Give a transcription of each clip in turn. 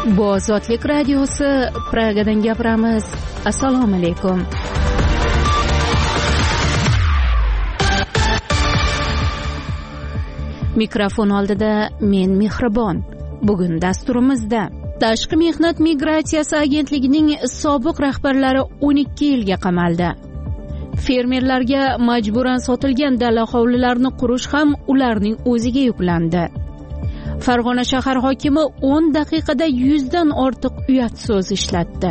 Bu Ozodlik radiosi, Pragadan gapiramiz. Assalomu alaykum. Mikrofon oldida men Mehribon. Bugun dasturimizda Tashqi mehnat migratsiyasi agentligining sobiq rahbarlari 12 yilga qamaldi. Fermerlarga majburan sotilgan dala hovlilarini qurish ham ularning o'ziga yuklandi. Farg'ona shahar hokimi 10 daqiqada 100 dan ortiq uyat so'z ishlatdi.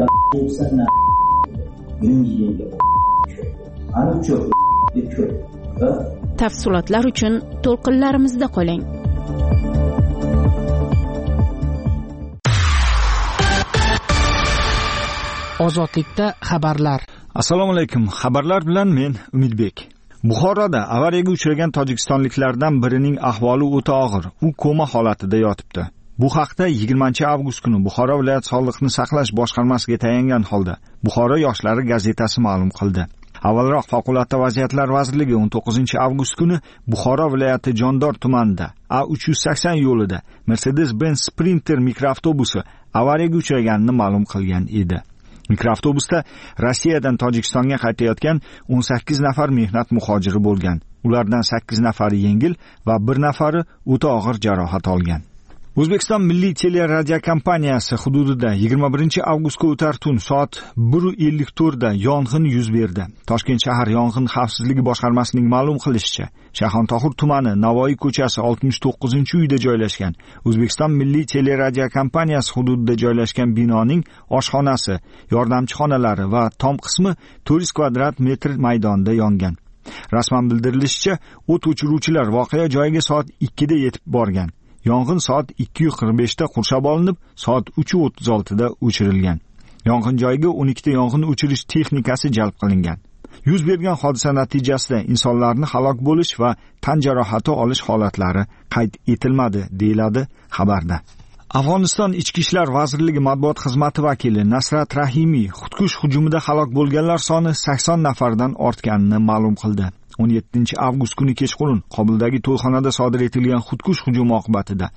Tafsilotlar uchun to'lqinlarimizda qoling. Ozodlikda xabarlar. Assalomu alaykum. Xabarlar bilan men Umidbek. Buxoroda avariyaga uchragan tojikistonliklardan birining ahvoli o'ta og'ir. U koma holatida yotibdi. Bu haqda 20-avgust kuni Buxoro viloyat Sog'liqni saqlash boshqarmasiga tayangan holda Buxoro yoshlari gazetasi ma'lum qildi. Avvalroq Favqulodda vaziyatlar vazirligi 19-avgust kuni Buxoro viloyati Jondor tumanida A380 yo'lida Mercedes-Benz Sprinter mikroavtobusi avariyaga uchraganini ma'lum qilgan edi. Mikroavtobusda Rossiyadan Tojikistonga qaytayotgan 18 nafar mehnat muhojiri bo'lgan. Ulardan 8 nafari yengil va 1 nafari o'ta og'ir jarohat olgan. O'zbekiston Milliy teleradiokompaniyasi hududida 21-avgustga o'tar tun soat 1:54 da yong'in yuz berdi. Toshkent shahar yong'in xavfsizligi boshqarmasining ma'lum qilishicha, Shayxontohur tumani Navoiy ko'chasi 69-uyda joylashgan O'zbekiston Milliy teleradiokompaniyasi hududida joylashgan binoning oshxonasi, yordamchi xonalari va tom qismi 400 kvadrat metr maydonda yongan. Rasman bildirilishicha, o't o'chiruvchilar voqea joyiga soat 2 da yetib borgan. Yong'in soat 2:45 da qurshab olinib, soat 3:36 da o'chirilgan. Yong'in joyiga 12 ta yong'in o'chirish texnikasi jalb qilingan. Yuz bergan hodisa natijasida insonlarning halok bo'lish va tan jarohati olish holatlari qayd etilmadi, deyiladi xabarda. Afg'oniston Ichki ishlar vazirligi matbuot xizmati vakili Nasrat Rahimiy xudkush hujumida halok bo'lganlar soni 80 nafardan ortganini ma'lum qildi. 17-avgust kuni kechqurun Qobuldagi to'yxonada sodir etilgan xudkush hujumi oqibatida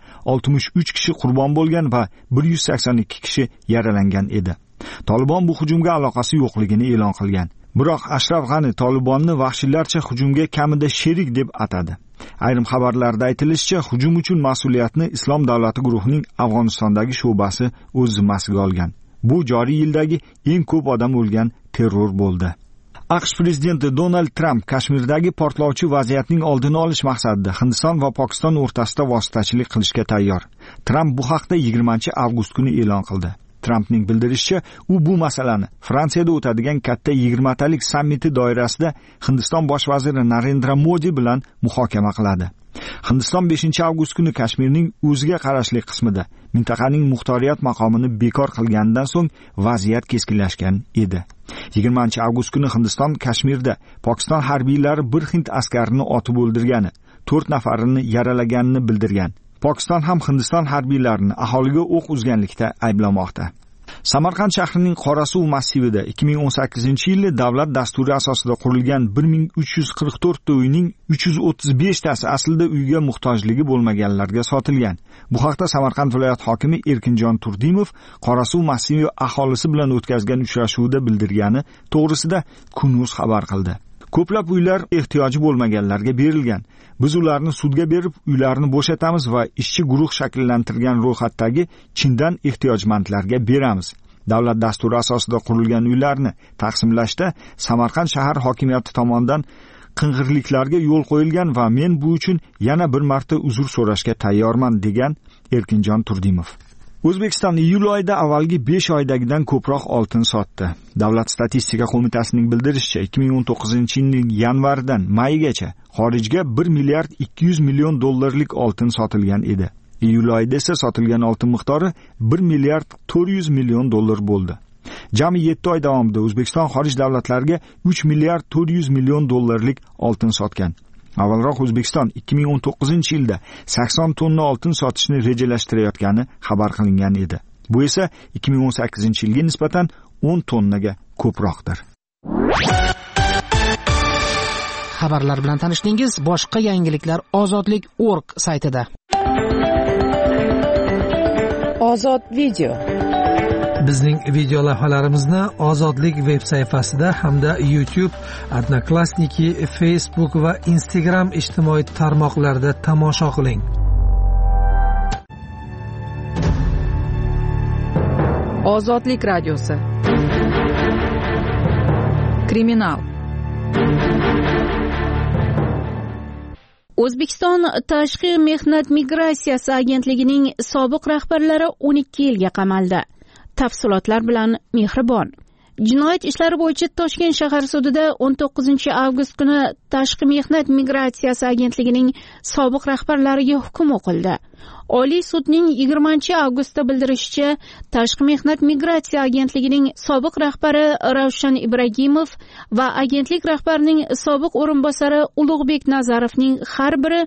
63 kishi qurbon bo'lgan va 182 kishi yaralangan edi. Tolibon bu hujumga aloqasi yo'qligini e'lon qilgan. Biroq Ashraf G'ani Tolibonni vahshiylarcha hujumga kamida sherik deb atadi. Ayrim xabarlarda aytilishicha, hujum uchun mas'uliyatni Islom davlati guruhining Afg'onistondagi sho'basi o'z zimmasiga olgan. Bu joriy yildagi eng ko'p odam o'lgan terror bo'ldi. AQSh prezidenti Donald Trump Kashmirdagi portlovchi vaziyatning oldini olish maqsadida Hindiston va Pokiston o'rtasida vositachilik qilishga tayyor. Trump bu haqda 20-avgust kuni e'lon qildi. Trumpning bildirishicha, u bu masalani Fransiyada o'tadigan katta 20talik sammiti doirasida Hindiston bosh vaziri Narendra Modi bilan muhokama qiladi. Hindiston 5-avgust kuni Kashmirning o'ziga qarashli qismida mintaqaning muxtoriyat maqomini bekor qilganidan so'ng vaziyat keskinlashgan edi. 20-avgust kuni Hindiston Kashmirda Pokiston harbiylari bir hind askarini otib o'ldirgani, 4 nafarini yaralaganini bildirgan. Pokiston ham Hindiston harbiylarini aholiga o'q uzganlikda ayblamoqda. Samarqand shahrining Qorasuv massivida 2018-yili davlat dasturi asosida qurilgan 1344 ta uyning 335 tasi aslida uyga muhtojligi bo'lmaganlarga sotilgan. Bu haqda Samarqand viloyat hokimi Erkinjon Turdimov Qorasuv massivi aholisi bilan o'tkazgan uchrashuvda bildirgani to'g'risida Kun.uz xabar qildi. Ko'plab uylar ehtiyoji bo'lmaganlarga berilgan. Biz ularni sudga berib, uylarni bo'shatamiz va ishchi guruh shakllantirgan ro'yxatdagi chindan ehtiyojmandlarga beramiz. Davlat dasturi asosida qurilgan uylarni taqsimlashda Samarqand shahar hokimiyati tomonidan qing'irliklarga yo'l qo'yilgan va men bu uchun yana bir marta uzr so'rashga tayyorman, degan Erkinjon Turdimov. O'zbekiston iyul oyida avvalgi 5 oydagidan ko'proq oltin sotdi. Davlat statistika qo'mitasining bildirishicha, 2019-yilning yanvaridan mayigacha xorijga 1 milliard 200 million dollarlik oltin sotilgan edi. Iyul oyida esa sotilgan oltin miqdori 1 milliard 400 million dollar bo'ldi. Jami 7 oy davomida O'zbekiston xorij davlatlariga 3 milliard 400 million dollarlik oltin sotgan. Avvalroq O'zbekiston 2019-yilda 80 tonna oltin sotishni rejalashtirayotgani xabar qilingan edi. Bu esa 2018-yilga nisbatan 10 tonnaga ko'proqdir. Xabarlar bilan tanishdingiz. Boshqa yangiliklar Ozodlik.org saytida. Ozod video. Bizning video lavhalarimizni Ozodlik veb sayfasida hamda YouTube, Odnoklassniki, Facebook va Instagram ijtimoiy tarmoqlarida tomosha qiling. Ozodlik radiosi. Kriminal. O'zbekiston Tashqi mehnat migratsiyasi agentligining sobiq rahbarlari 12 yilga qamaldi. Tafsilotlar bilan Mehribon. Jinoyat ishlari bo'yicha Toshkent shahar sudida 19-avgust kuni Tashqi mehnat migratsiyasi agentligining sobiq rahbarlariga hukm o'qildi. Oliy sudning 20-avgustda bildirishicha, Tashqi mehnat migratsiya agentligining sobiq rahbari Ravshan Ibragimov va agentlik rahbarining sobiq o'rinbosari Ulug'bek Nazarovning har biri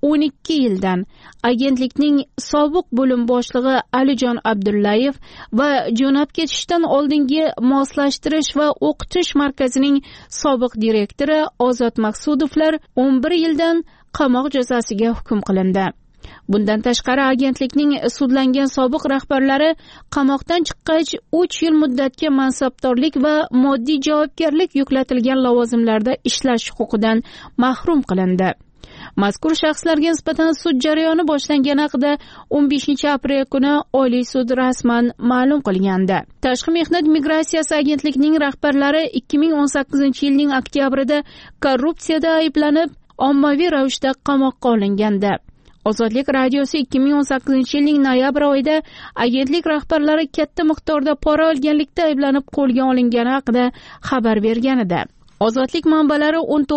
12 yildan, agentlikning sobiq bo'lim boshlig'i Alijon Abdullayev va jo'nab ketishdan oldingi moslashtirish va o'qitish markazining sobiq direktori Ozod Maqsudovlar 11 yildan qamoq jazosiga hukm qilindi. Bundan tashqari agentlikning sudlangan sobiq rahbarlari qamoqdan chiqqach 3 yil muddatga mansabdorlik va moddiy javobgarlik yuklatilgan lavozimlarda ishlash huquqidan mahrum qilindi. Mazkur shaxslarga nisbatan sud jarayoni boshlangani haqida 15-aprel kuni Oliy sud rasman ma'lum qilgandi. Tashqi mehnat migratsiyasi agentligining rahbarlari 2018-yilning oktyabrida korrupsiyada ayblanib, ommaviy ravishda qamoqqa olingandi. Ozodlik radiosi 2018-yilning noyabr oyida agentlik rahbarlari katta miqdorda pora olganlikda ayblanib qo'lga olingani haqida xabar bergan edi. Ozodlik manbalari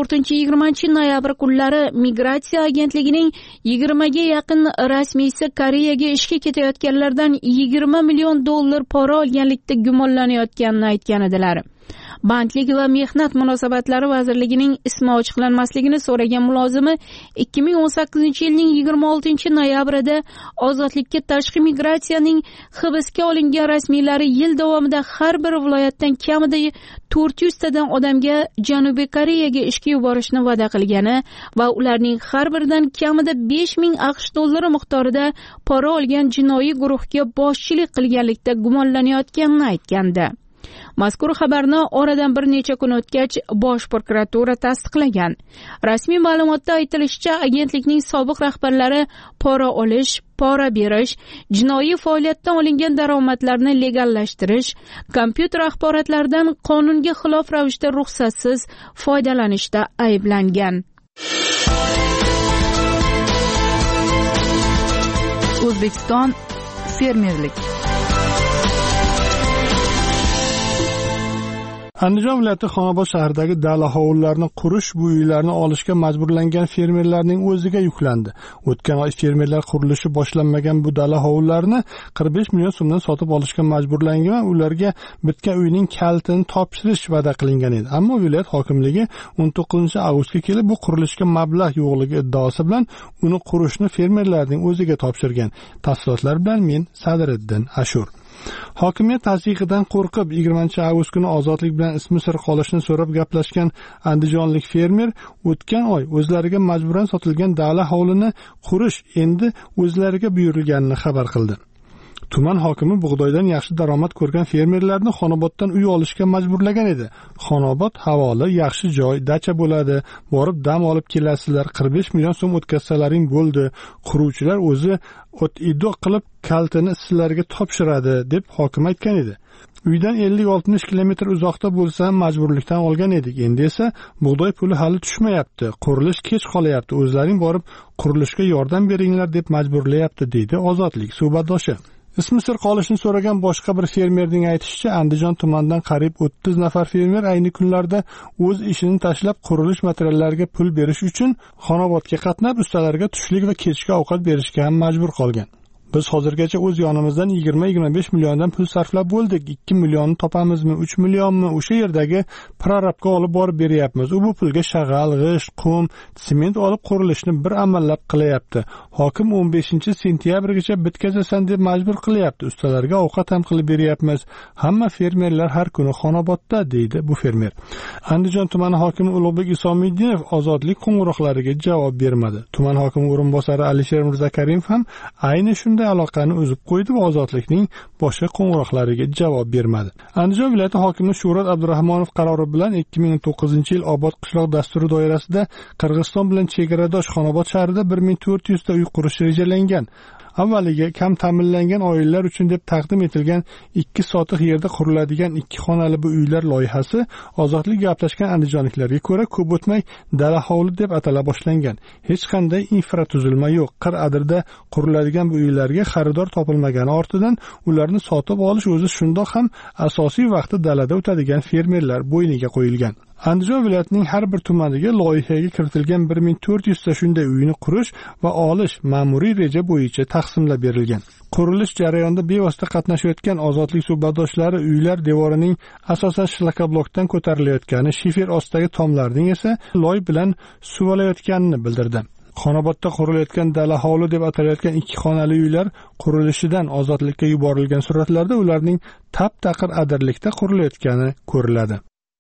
14-20 noyabr kunlari migratsiya agentligining 20 ga yaqin rasmiysi Koreyaga ishga ketayotganlardan 20 million dollar pora olganlikda gumonlanayotganini aytgan edilar. Bandlik va mehnat munosabatlari vazirligining ismi ochiqlanmasligini so'ragan mulozimi 2018-yilning 26-noyabrida Ozodlikka tashqi migratsiyaning hibsga olingan rasmiylari yil davomida har bir viloyatdan kamida 400 tadan odamga Janubiy Koreyaga ishga yuborishni va'da qilgani va ularning har biridan kamida 5000 AQSh dollari miqdorida pora olgan jinoiy guruhga boshchilik qilganlikda gumonlanayotganini aytgandi. Mazkur xabarni oradan bir necha kun o'tgach Bosh prokuratura tasdiqlagan. Rasmiy ma'lumotda aytilishicha, agentlikning sobiq rahbarlari pora olish, pora berish, jinoiy faoliyatdan olingan daromadlarni legallashtirish, kompyuter axborotlaridan qonunga xilof ravishda ruxsatsiz foydalanishda ayblangan. O'zbekiston fermerlik. Andijon viloyati Xonobod shahridagi dala hovlilarni qurish, bu uylarni olishga majburlangan fermerlarning o'ziga yuklandi. O'tgan oy fermerlar qurilishi boshlanmagan bu dala hovlilarni 45 million so'mdan sotib olishga majburlangan va ularga bitgan uyning kalitini topshirish va'da qilingan edi. Ammo viloyat hokimligi 19-avgustga kelib bu qurilishga mablag' yo'qligi iddaosi bilan uni qurishni fermerlarning o'ziga topshirgan. Tafsilotlar bilan men Sadriddin Ashur. Hokimiyat tasdiqidan qo'rqib 20-avgust kuni Ozodlik bilan ismi sir qolishini so'rab gaplashgan andijonlik fermer o'tgan oy o'zlariga majburan sotilgan dala hovlini qurish endi o'zlariga buyurilganini xabar qildi. Tuman hokimi bug'doydan yaxshi daromad ko'rgan fermerlarni Xonoboddan uy olishga majburlagan edi. Xonobod havoli, yaxshi joy, dacha bo'ladi, borib dam olib kelasizlar, 45 million so'm o'tkazsalaring bo'ldi. Quruvchilar o'zi ido qilib kalitini sizlarga topshiradi deb hokim aytgan edi. Uydan 50-60 kilometr uzoqda bo'lsa ham majburlikdan olgan edik. Endi esa bug'doy puli hali tushmayapti. Qurilish kech qolyapti. O'zlaring borib qurilishga yordam beringlar deb majburlayapti, deydi Ozodlik suhbatdoshi. Ismi sir qolishini so'ragan boshqa bir fermerning aytishicha, Andijon tumanidan qariyb 30 nafar fermer ayni kunlarda o'z ishini tashlab qurilish materiallariga pul berish uchun Xonobodga qatnab, ustalarga tushlik va kechki ovqat berishga ham majbur qolgan. Biz hozirgacha o'z yonimizdan 20-25 milliondan pul sarflab bo'ldik. 2 millionni topamizmi, 3 millionmi o'sha yerdagi prorabga olib borib beryapmiz. U bu pulga shag'al, g'isht, qum, sement olib qurilishni bir amallab qilyapti. Hokim 15-sentyabrgacha bitkazasan deb majbur qilyapti. Ustalarga ovqat ham qilib beryapmiz. Hamma fermerlar har kuni Xonobodda, deydi bu fermer. Andijon tumani hokimi Ulug'bek Isomiddinov Ozodlik qo'ng'iroqlariga javob bermadi. Tuman hokimi o'rinbosari Alisher Mirzakarimov ham ayni shunday shunday aloqani uzib qo'ydi va Ozodlikning boshqa qo'ng'iroqlariga javob bermadi. Andijon viloyati hokimi Shuhrat Abdurahmonov qarori bilan 2009-yil Obod qishloq dasturi doirasida Qirg'iziston bilan chegaradosh Xonobod shahrida 1400 ta uy qurish rejalangan. Avvaliga kam ta'minlangan oilalar uchun deb taqdim etilgan 2 sotix yerda quriladigan 2 xonali bu uylar loyihasi Ozodlik gaplashgan andijonliklarga ko'ra ko'p o'tmay dala hovli deb atala boshlangan. Hech qanday infratuzilma yo'q. Qir-adirda quriladigan bu uylarga xaridor topilmagani ortidan ularni sotib olish o'zi shundoq ham asosiy vaqti dalada o'tadigan fermerlar bo'yniga qo'yilgan. Andijon viloyatining har bir tumaniga loyihaga kiritilgan 1400 ta shunday uyni qurish va olish ma'muriy reja bo'yicha taqsimlab berilgan. Qurilish jarayonida bevosita qatnashayotgan Ozodlik suhbatdoshlari uylar devorining asosan shlakablokdan ko'tarilayotgani, shifer ostidagi tomlarning esa loy bilan suvalayotganini bildirdi. Xonobodda qurilayotgan dala hovli deb atalayotgan 2 xonali uylar qurilishidan Ozodlikka yuborilgan suratlarda ularning tap-taqir adirlikda qurilayotgani ko'riladi.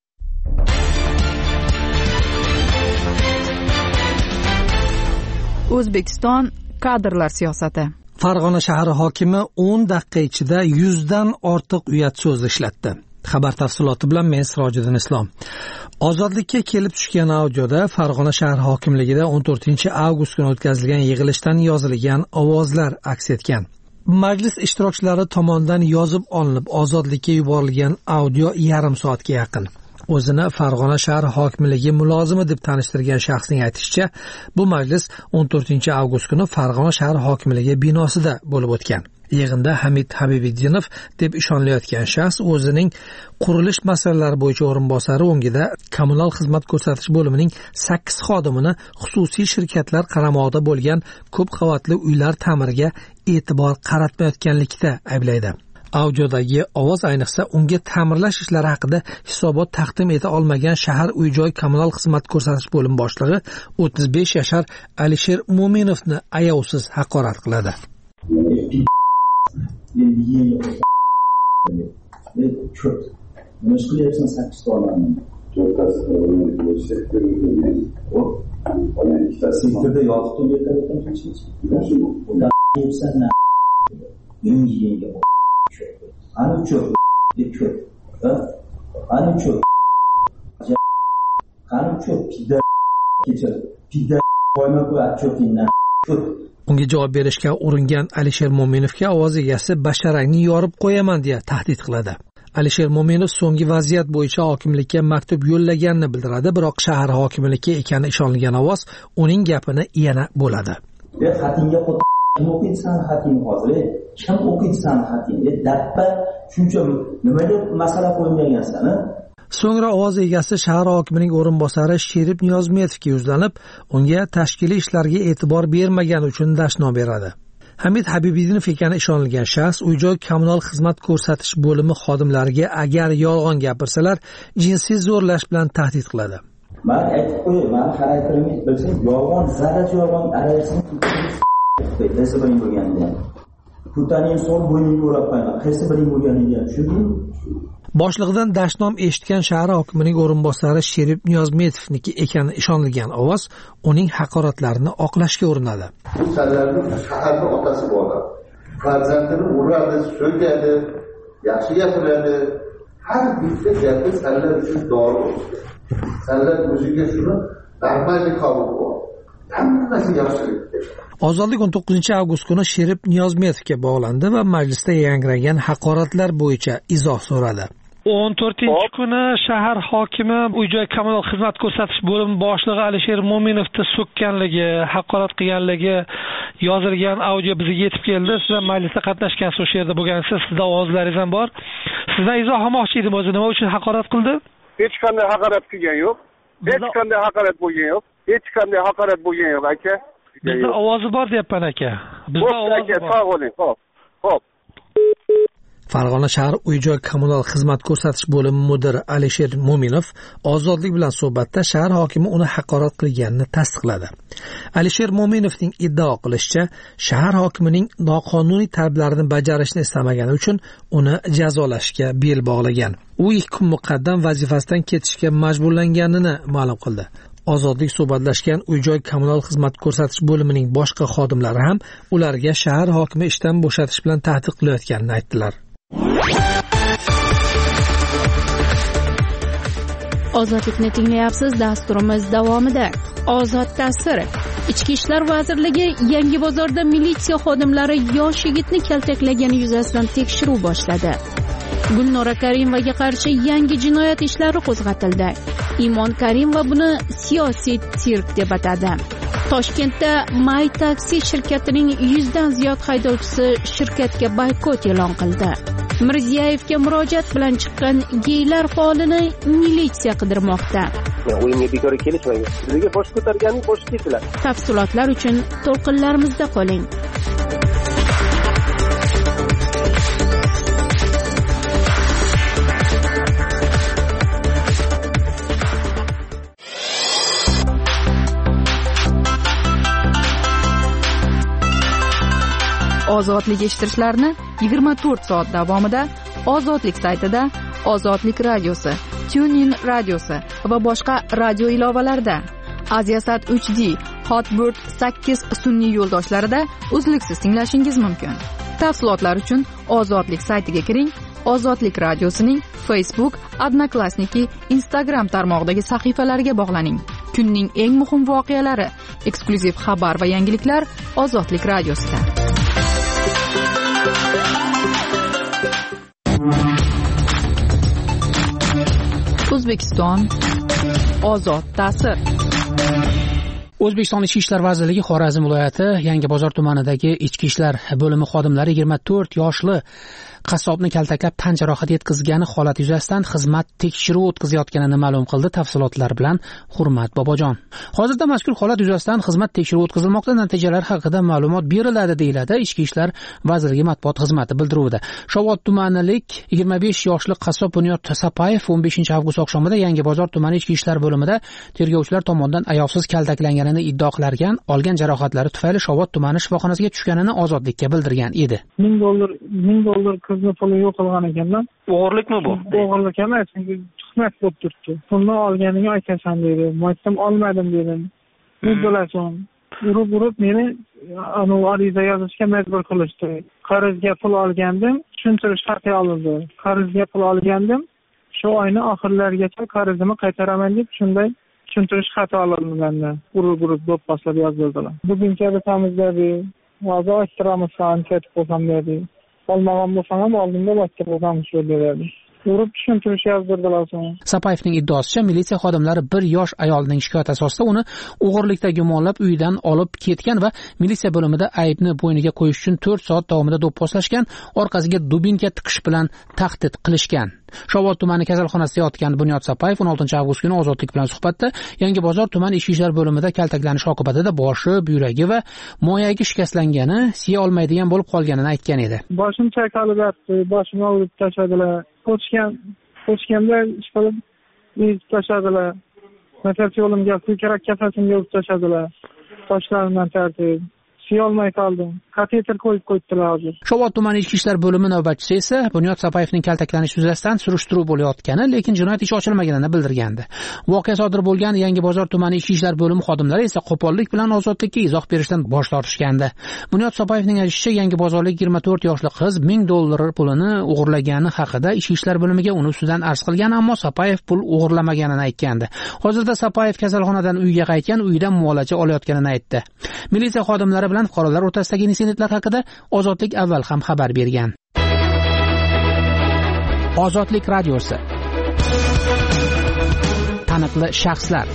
O'zbekiston kadrlar siyosati. Farg'ona shahri hokimi 10 daqiqa ichida 100 dan ortiq uyat so'z ishlatdi. Xabar tafsiloti bilan men Sirojiddin Islom. Ozodlikka kelib tushgan audioda Farg'ona shahar hokimligida 14-avgust kuni o'tkazilgan yig'ilishdan yozilgan ovozlar aks etgan. Majlis ishtirokchilari tomonidan yozib olinib Ozodlikka yuborilgan audio yarim soatga yaqin. O'zini Farg'ona shahar hokimligi mulozimi deb tanishtirgan shaxsning aytishicha, bu majlis 14-avgust kuni Farg'ona shahar hokimligi binosida bo'lib o'tgan. Yig'inda Hamid Habibiddinov deb ishonilayotgan shaxs o'zining qurilish masalalari bo'yicha o'rinbosari o'ngida kommunal xizmat ko'rsatish bo'limining 8 xodimini xususiy shirkatlar qaramog'ida bo'lgan ko'p qavatli uylar ta'miriga e'tibor qaratmayotganlikda ayblaydi. Audiodagi ovoz ayniqsa unga ta'mirlash ishlari haqida hisobot taqdim eta olmagan shahar uy-joy kommunal xizmat ko'rsatish bo'limi boshlig'i 35 yashar Alisher Mo'minovni ayovsiz haqorat qiladi. Ani çok köp. Ani çok. Ani çok pide geçer. Pide koymak bu çok inna. Unga javob berishga uringan Alisher Mo'minovga ovoz egasi basharangni yorib qo'yaman deya tahdid qiladi. Alisher Mo'minov so'nggi vaziyat bo'yicha hokimlikka maktub yo'llaganini bildiradi, biroq shahar hokimligi ekani ishonilgan ovoz uning gapini yana bo'ladi. Xatinga kim o'qiysan xating hozir? Kim o'qiysan xatingni? Dabba shuncha nimaga masala qo'ymagansan? So'ngra ovoz egasi shahar hokimining o'rinbosari Sherib Niyozmetovga yuzlanib, unga tashkiliy ishlarga e'tibor bermagani uchun dashnom beradi. Hamid Habibiddinov ekani ishonilgan shaxs uy-joy kommunal xizmat ko'rsatish bo'limi xodimlariga agar yolg'on gapirsalar, jinsiy zo'rlash bilan tahdid qiladi. Men aytib qo'yaman, men xarakterimni bilsangiz, yolg'on, zarracha yolg'on araysin. Qaysi biring bo'lganiga. Putaning so'l bo'yniga o'rab qo'yaman. Qaysi biring bo'lganiga tushundingmi? Boshlig'idan dashnom eshitgan shahar hokimining o'rinbosari Sherib Niyozmetovniki ekani ishonilgan ovoz uning haqoratlarini oqlashga urinadi. Bu sallarning shaharning otasi bor. Farzandini uradi, so'kadi, yaxshi gapiradi. Har bitta gapi sallar uchun dori bo'ladi. Sallar o'ziga shuni darmali qabul qiladi. Hammasi yaxshilik. Ozodlik 19-avgust kuni Sherib Niyozmetovga bog'landi va majlisda yangragan haqoratlar bo'yicha izoh so'radi. 14-kuni shahar hokimi uy-joy kommunal xizmat ko'rsatish bo'limi boshlig'i Alisher Mo'minovni so'kkanligi, haqorat qilganligi yozilgan audio bizga yetib keldi. Siz majlisda qatnashgansiz, o'sha yerda bo'lgansiz, sizda ovozlaringiz ham bor. Sizdan izoh olmoqchi edim, o'zi nima uchun haqorat qildi? Hech qanday haqorat qilgan yo'q. Hech qanday haqorat bo'lgan yo'q. Hech qanday haqorat bo'lgan yo'q, aka. Bizda ovozi bor deyapman aka. Bizda ovozi bor. Sog' bo'ling. Xo'p. Farg'ona shahar uy-joy kommunal xizmat ko'rsatish bo'limi mudiri Alisher Mo'minov Ozodlik bilan suhbatda shahar hokimi uni haqorat qilganini tasdiqladi. Alisher Mo'minovning iddao qilishicha, shahar hokimining noqonuniy talablarini bajarishni istamagani uchun uni jazolashga bel bog'lagan. U 2 kun muqaddam vazifasidan ketishga majburlanganini ma'lum qildi. Ozodlik suhbatlashgan uy-joy kommunal xizmat ko'rsatish bo'limining boshqa xodimlari ham ularga shahar hokimi ishdan bo'shatish bilan tahdid qilayotganini aytdilar. Ozodlikni tinglayapsiz. Dasturimiz davomida Ozod ta'sir. Ichki ishlar vazirligi Yangibozorda militsiya xodimlari yosh yigitni kaltaklagani yuzasidan tekshiruv boshladi. Gulnora Karimovaga qarshi yangi jinoyat ishlari qo'zg'atildi. Imon Karimova buni siyosiy sirk deb atadi. Toshkentda May taksi shirkatining 100 dan ziyod haydovchisi shirkatga boykot e'lon qildi. Mirziyoyevga murojaat bilan chiqqan geylar faolini militsiya qidirmoqda. O'yinga bekor kelishmaydi. Bizga bosh ko'targanning boshi kesiladi. Tafsilotlar uchun to'lqinlarimizda qoling. Ozodlik eshittirishlarni 24 soat davomida Ozodlik saytida, Ozodlik radiosi, TuneIn radiosi va boshqa radio ilovalarida, Aziasat 3D, Hotbird 8 sun'iy yo'ldoshlarida uzluksiz tinglashingiz mumkin. Tafsilotlar uchun Ozodlik saytiga kiring. Ozodlik radiosining Facebook, Odnoklassniki, Instagram tarmog'idagi sahifalariga bog'laning. Kunning eng muhim voqealari, eksklyuziv xabar va yangiliklar Ozodlik radiosida. O'zbekiston ozod ta'sir. O'zbekiston Ichki ishlar vazirligi Xorazm viloyati Yangibozor tumanidagi ichki ishlar bo'limi xodimlari 24 yoshli qassobni kaltaklab tan jarohati yetkazgani holati yuzasidan xizmat tekshiruvi o'tkazayotganini ma'lum qildi. Tafsilotlar bilan Hurmat Bobojon. Hozirda mazkur holat yuzasidan xizmat tekshiruvi o'tkazilmoqda. Natijalar haqida ma'lumot beriladi deyiladi Ichki ishlar vazirligi matbuot xizmati bildiruvida. Shovot tumanilik 25 yoshli qassob Bunyod Sapayev 15 avgust oqshomida Yangibozor tumani ichki ishlar bo'limida tergovchilar tomonidan ayovsiz kaltaklanganini iddao qilargan, olgan jarohatlari tufayli Shovot tumani shifoxonasiga tushganini Ozodlikka bildirgan edi. $1000 qizni puli yo'q qilgan ekanman. O'g'irlikmi bu? O'g'irlik emas, tuhmat bo'lib turibdi. Pulni olganingni aytasan dedi. Men olmadim dedim. Ne bo'lasan? Urib meni ariza yozishga majbur qilishdi. Qarzga pul olgandim, tushuntirish xati olindi. Qarzga pul olgandim, shu oyning oxirlarigacha qarzimni qaytaraman deb shunday tushuntirish xati olindi mendan. Urib do'pposlab yozdirdilar. Buguncha bitamizda hozir ochtiramiz ancha qo'sam dedi. Olmagan bo'lsam ham oldinda boshqa bo'lsam shu dedi. Urib tushuntirish yozdirdilar. Sapayevning iddaosicha militsiya xodimlari bir yosh ayolning shikoyati asosida uni o'g'irlikda gumonlab uyidan olib ketgan va militsiya bo'limida aybni bo'yniga qo'yish uchun 4 soat davomida do'pposlashgan, orqasiga dubinka tiqish bilan tahdid qilishgan. Shovot tumani kasalxonasida yotgan Bunyod Sapayev 16 avgust kuni Ozodlik bilan suhbatda Yangibozor tumani ichki ishlar bo'limida kaltaklanish oqibatida boshi, buyragi va moyagi shikastlangani, siya olmaydigan bo'lib qolganini aytgan edi. Boshim chayqalib yotdi, boshimni urib tashladilar. Ko'chganda ish qilib yezib tashladilar. Nafas yo'limga, kerak kafasimga urib tashladilar. Toshlarimdan tartib. Siyolmay qoldim. Kateter qo'yib qo'ydilar hozir. Shovot tumani ichki ishlar bo'limi navbatchisi esa Bunyod Sapayevning kaltaklanishi yuzasidan surishtiruv bo'layotgani, lekin jinoyat ishi ochilmaganini bildirgandi. Voqea sodir bo'lgan Yangibozor tumani ichki ishlar bo'limi xodimlari esa qo'pollik bilan Ozodlikka izoh berishdan bosh tortishgandi. Bunyod Sapayevning aytishicha, Yangibozorlik 24 yoshli qiz $1000 pulini o'g'irlagani haqida ichki ishlar bo'limiga uni ustidan arz qilgan, ammo Sapayev pul o'g'irlamaganini aytgandi. Hozirda Sapayev kasalxonadan uyiga qaytgan, uyida muolaja olayotganini aytdi. Militsiya xodimlari bilan fuqarolar o'rtasidagi insidentlar haqida Ozodlik avval ham xabar bergan. Ozodlik radiosi. Taniqli shaxslar.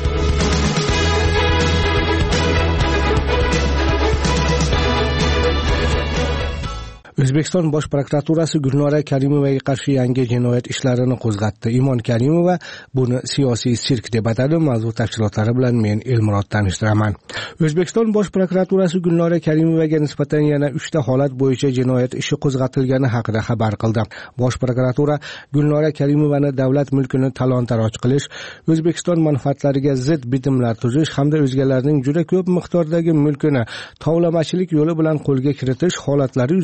O'zbekiston Bosh prokuraturasi Gulnora Karimovaga qarshi yangi jinoyat ishlarini qo'zg'atdi. Imon Karimova buni siyosiy sirk deb atadi. Mavzu tafsilotlari bilan men Elmurod tanishtiraman. O'zbekiston Bosh prokuraturasi Gulnora Karimovaga nisbatan yana 3 ta holat bo'yicha jinoyat ishi qo'zg'atilgani haqida xabar qildi. Bosh prokuratura Gulnora Karimovani davlat mulkini talon-taroj qilish, O'zbekiston manfaatlariga zid bitimlar tuzish hamda o'zgalarning juda ko'p miqdordagi mulkini tovlamachilik yo'li bilan qo'lga kiritish holatlari yuzasidan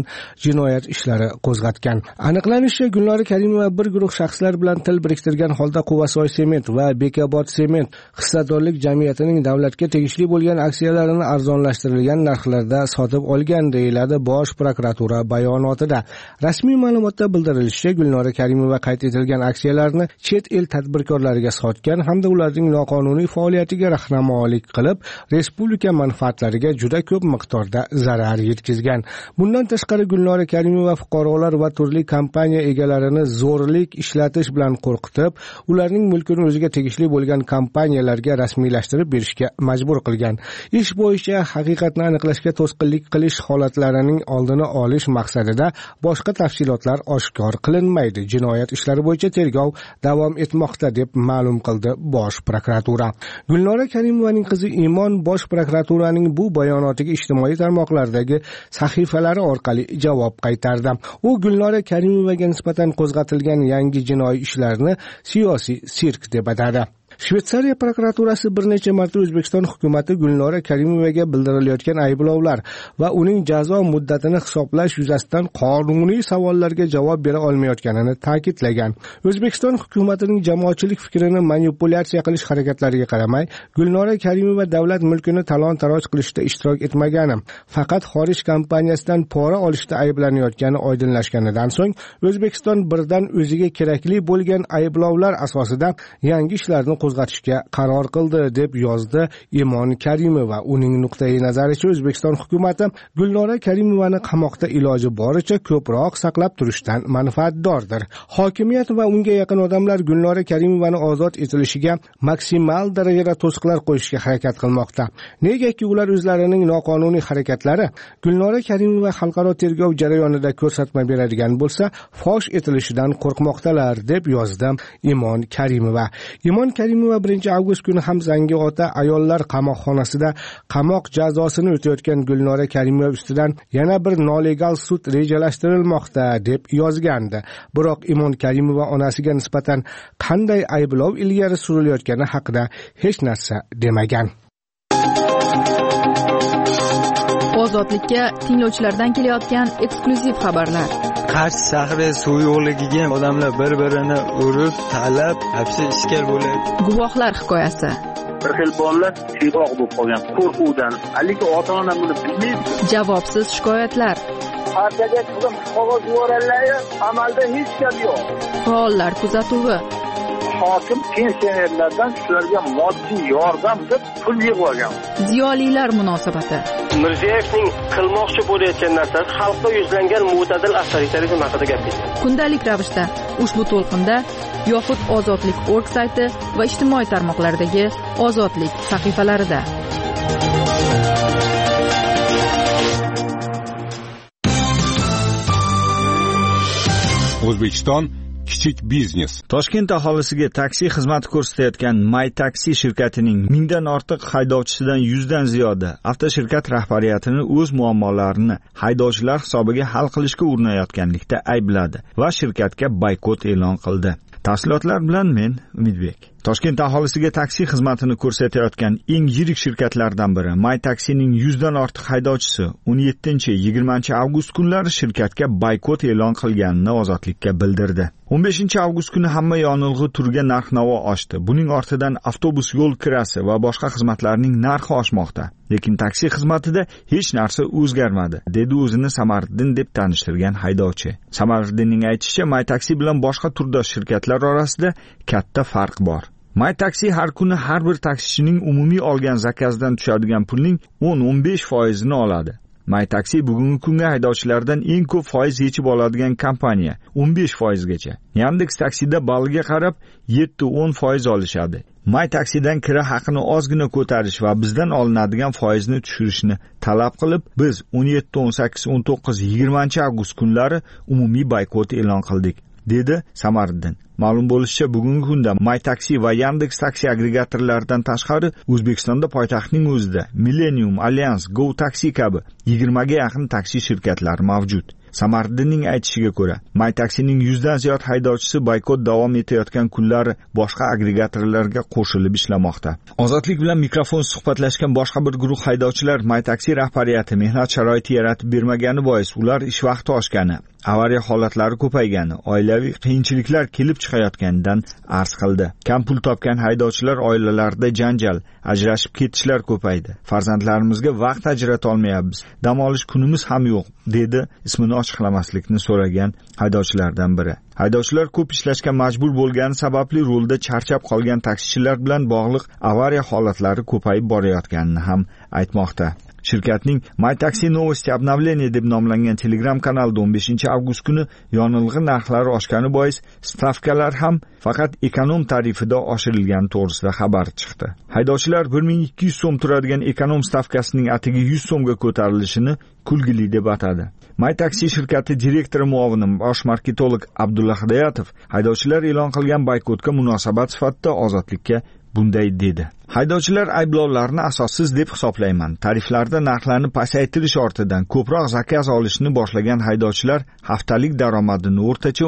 jinoyat ishlari qo'zg'atgan. Aniqlanishicha, Gulnora Karimova bir guruh shaxslar bilan til biriktirgan holda Quvasoy sement va Bekobod sement hissadorlik jamiyatining davlatga tegishli bo'lgan aksiyalarini arzonlashtirilgan narxlarda sotib olgan, deyiladi Bosh prokuratura bayonotida. Rasmiy ma'lumotda bildirilishicha, Gulnora Karimova qayd etilgan aksiyalarni chet el tadbirkorlariga sotgan hamda ularning noqonuniy faoliyatiga rahnamolik qilib, respublika manfaatlariga juda ko'p miqdorda zarar yetkazgan. Bundan tashqari, Gulnora Karimova fuqarolar va turli kompaniya egalarini zo'rlik ishlatish bilan qo'rqitib, ularning mulkini o'ziga tegishli bo'lgan kompaniyalarga rasmiylashtirib berishga majbur qilgan. Ish bo'yicha haqiqatni aniqlashga to'sqinlik qilish holatlarining oldini olish maqsadida boshqa tafsilotlar oshkor qilinmaydi. Jinoyat ishlari bo'yicha tergov davom etmoqda, deb ma'lum qildi Bosh prokuratura. Gulnora Karimovaning qizi Imon Bosh prokuraturaning bu bayonotiga ijtimoiy tarmoqlardagi sahifalari orqali javob qaytardi. U Gulnora Karimovaga nisbatan qo'zg'atilgan yangi jinoiy ishlarni siyosiy sirk deb atadi. Shveysariya prokuraturasi bir necha marta O'zbekiston hukumatı Gulnora Karimovaga bildirilayotgan ayblovlar va uning jazo muddatini hisoblash yuzasidan qonuniy savollarga javob bera olmayotganini ta'kidlagan. O'zbekiston hukumatining jamoatchilik fikrini manipulyatsiya qilish harakatlariga qaramay, Gulnora Karimova davlat mulkini talon-taroj qilishda ishtirok etmagani, faqat xorij kompaniyasidan pora olishda ayblanayotgani oydinlashganidan so'ng, O'zbekiston birdan o'ziga kerakli bo'lgan ayblovlar asosida yangi ishlarni qo'zg'atishga qaror qildi, deb yozdi Imon Karimova. Uning nuqtai nazaricha, O'zbekiston hukumati Gulnora Karimovani qamoqda iloji boricha ko'proq saqlab turishdan manfaatdordir. Hokimiyat va unga yaqin odamlar Gulnora Karimovani ozod etilishiga maksimal darajada to'siqlar qo'yishga harakat qilmoqda. Negaki ular o'zlarining noqonuniy harakatlari Gulnora Karimova xalqaro tergov jarayonida ko'rsatma beradigan bo'lsa, fosh etilishidan qo'rqmoqdalar, deb yozdi Imon Karimova. Imon Karimova 1-avgust kuni ham Zangiota ayollar qamoqxonasida qamoq jazosini o'tayotgan Gulnora Karimova ustidan yana bir nolegal sud rejalashtirilmoqda, deb yozgandi. Biroq Imon Karimova onasiga nisbatan qanday ayblov ilgari surilayotgani haqida hech narsa demagan. Ozodlikka tinglovchilardan kelayotgan eksklyuziv xabarlar. Qarshi shahri suv yo'qligiga odamlar bir-birini urib, talab, hapsi ishkal bo'ladi. Guvohlar hikoyasi. Bir xil bolalar siyroq bo'lib qolgan qo'rquvdan. Haligi ota-ona buni bilmaydi. Javobsiz shikoyatlar. Partiyaga qizim qog'oz yuboradilar, amalda hech gap yo'q. Faollar kuzatuvi. Hokim pensionerlardan shularga moddiy yordam deb pul yig'ib olgan. Ziyolilar munosabati. Mirziyoyevning qilmoqchi bo'layotgan narsasi xalqqa yuzlangan mo'tadil avtoritarizm haqida gapirdi. Kundalik ravishda ushbu to'lqinda yoxud ozodlik.org sayti va ijtimoiy tarmoqlardagi ozodlik sahifalarida. O'zbekiston kichik biznes. Toshkent aholisiga taksi xizmati ko'rsatayotgan My Taxi shirkatining 1000 dan ortiq haydovchisidan 100 dan ziyoda avtoshirkat rahbariyatini o'z muammolarini haydovchilar hisobiga hal qilishga urinayotganlikda aybladi va shirkatga boykot e'lon qildi. Tafsilotlar bilan men Umidbek. Toshkent aholisiga taksi xizmatini ko'rsatayotgan eng yirik shirkatlardan biri My Taxining 100 dan ortiq haydovchisi 17-20-avgust kunlari shirkatga boykot e'lon qilganini Ozodlikka bildirdi. 15-avgust kuni hamma yonilg'i turga narx-navo oshdi. Buning ortidan avtobus yo'l kirasi va boshqa xizmatlarning narxi oshmoqda. Lekin taksi xizmatida hech narsa o'zgarmadi, dedi o'zini Samariddin deb tanishtirgan haydovchi. Samariddinning aytishicha, My Taxi bilan boshqa turdosh shirkatlar orasida katta farq bor. My Taxi har kuni har bir taksichining umumiy olgan zakazdan tushadigan pulning 10-15% oladi. My Taxi bugungi kunga haydovchilardan eng ko'p foiz yechib oladigan kompaniya, 15% gacha. Yandex Taksida baliga qarab 7-10% olishadi. My Taxidan kira haqini ozgina ko'tarish va bizdan olinadigan foizni tushirishni talab qilib, biz 17, 18, 19, 20-avgust kunlari umumiy boykot e'lon qildik, dedi Samariddin. Ma'lum bo'lishicha, bugungi kunda My Taxi va Yandex taksi agregatorlaridan tashqari O'zbekistonda poytaxtning o'zida Millennium, Alliance, Go Taxi kabi 20 ga yaqin taksi shirkatlari mavjud. Samardinning aytishiga ko'ra, MyTaxining 100 dan ziyod haydovchisi boykot davom etayotgan kunlar boshqa agregatorlarga qo'shilib ishlamoqda. Ozodlik bilan mikrofon suhbatlashgan boshqa bir guruh haydovchilar MyTaxi rahbariyati mehnat sharoiti yaratib bermagani bois ular ish vaqti oshgani, avariya holatlari ko'paygani, oilaviy qiyinchiliklar kelib chiqayotganidan arz qildi. Kam pul topgan haydovchilar oilalarida janjal, ajrashib ketishlar ko'paydi. Farzandlarimizga vaqt ajrata olmayapmiz. Dam olish kunimiz ham yo'q, dedi ismini ochiqlamaslikni so'ragan haydovchilardan biri. Haydovchilar ko'p ishlashga majbur bo'lgani sababli yo'lda charchab qolgan taksichilar bilan bog'liq avariya holatlari ko'payib borayotganini ham aytmoqda. Shirkatning MyTaxi Novosti Обновление deb nomlangan Telegram kanalida 15 avgust kuni yonilg'i narxlari oshgani bois stavkalar ham faqat ekonom tarifida oshirilgani to'g'risida xabar chiqdi. Haydovchilar 1200 so'm turadigan ekonom stavkasining atigi 100 so'mga ko'tarilishini kulgili deb atadi. MyTaxi shirkati direktori muavini bosh marketolog Abdulla Hidoyatov haydovchilar e'lon qilgan boykotga munosabat sifatida Ozodlikka bunday dedi. Haydovchilar ayblovlarni asossiz deb hisoblayman. Tariflarda narxlarni pasaytirish ortidan ko'proq zakaz olishni boshlagan haydovchilar haftalik daromadini o'rtacha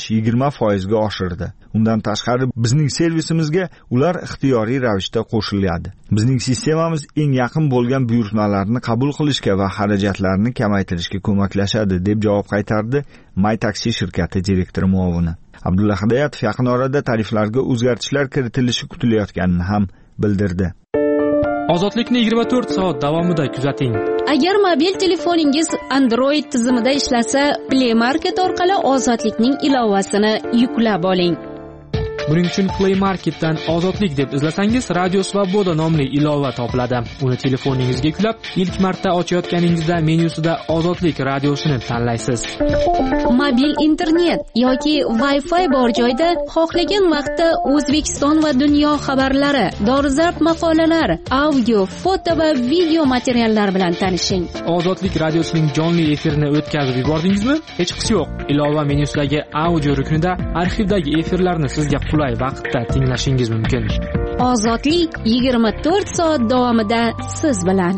15-20% ga oshirdi. Undan tashqari bizning servisimizga ular ixtiyoriy ravishda qo'shiladi. Bizning sistemamiz eng yaqin bo'lgan buyurtmalarni qabul qilishga va xarajatlarni kamaytirishga ko'maklashadi deb javob qaytardi MyTaxi shirkati direktori muavini. Abdulla Hidoyatov yaqin orada tariflarga o'zgartishlar kiritilishi kutilayotganini ham bildirdi. Ozodlikni 24 soat davomida kuzating. Agar mobil telefoningiz Android tizimida ishlasa, Play Market orqali Ozodlikning ilovasini yuklab oling. Buning uchun Play Marketdan Ozodlik deb izlasangiz, Radio Svoboda nomli ilova topiladi. Uni telefoningizga yuklab, ilk marta ochayotganingizda menyusida Ozodlik radiosini tanlaysiz. Mobil internet yoki Wi-Fi bor joyda xohlagan vaqtda O'zbekiston va dunyo xabarlari, dolzarb maqolalar, audio, foto va video materiallar bilan tanishing. Ozodlik radiosining jonli efirini o'tkazib yubordingizmi? Hech qisi yo'q. Ilova menyusidagi audio ruknida arxivdagi efirlarni sizga qulay vaqtda tinglashingiz mumkin. Ozodlik 24 soat davomida siz bilan.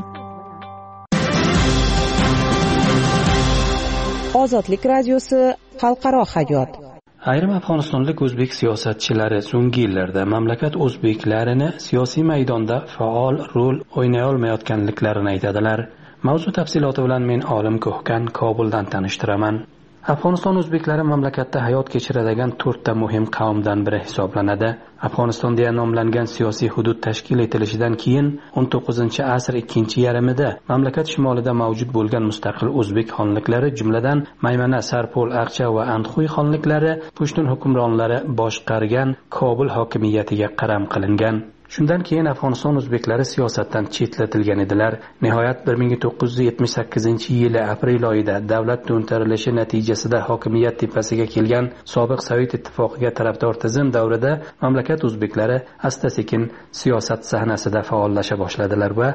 Ozodlik radiosi xalqaro hayot. Ayrim afg'onistonlik o'zbek siyosatchilari so'nggi yillarda mamlakat o'zbeklarini siyosiy maydonda faol rol o'ynay olmayotganliklarini aytadilar. Mavzu tafsiloti bilan men Olim Ko'hkan Kobuldan tanishtiraman. Afg'oniston o'zbeklari mamlakatda hayot kechiradigan 4 ta muhim qavmdan biri hisoblanadi. Afg'oniston deya nomlangan siyosiy hudud tashkil etilishidan keyin 19-asr ikkinchi yarmida mamlakat shimolida mavjud bo'lgan mustaqil o'zbek xonliklari, jumladan Maymana, Sarpol, Aqcha va Andxuy xonliklari Pushtun hukmronlari boshqargan Kobul hokimiyatiga qaram qilingan. Shundan keyin Afg'oniston o'zbeklari siyosatdan chetlatilgan edilar. Nihoyat 1978-yili aprel oyida davlat to'ntarilishi natijasida hokimiyat tepasiga kelgan sobiq Sovet ittifoqiga tarafdor tizim davrida mamlakat o'zbeklari asta-sekin siyosat sahnasida faollasha boshladilar va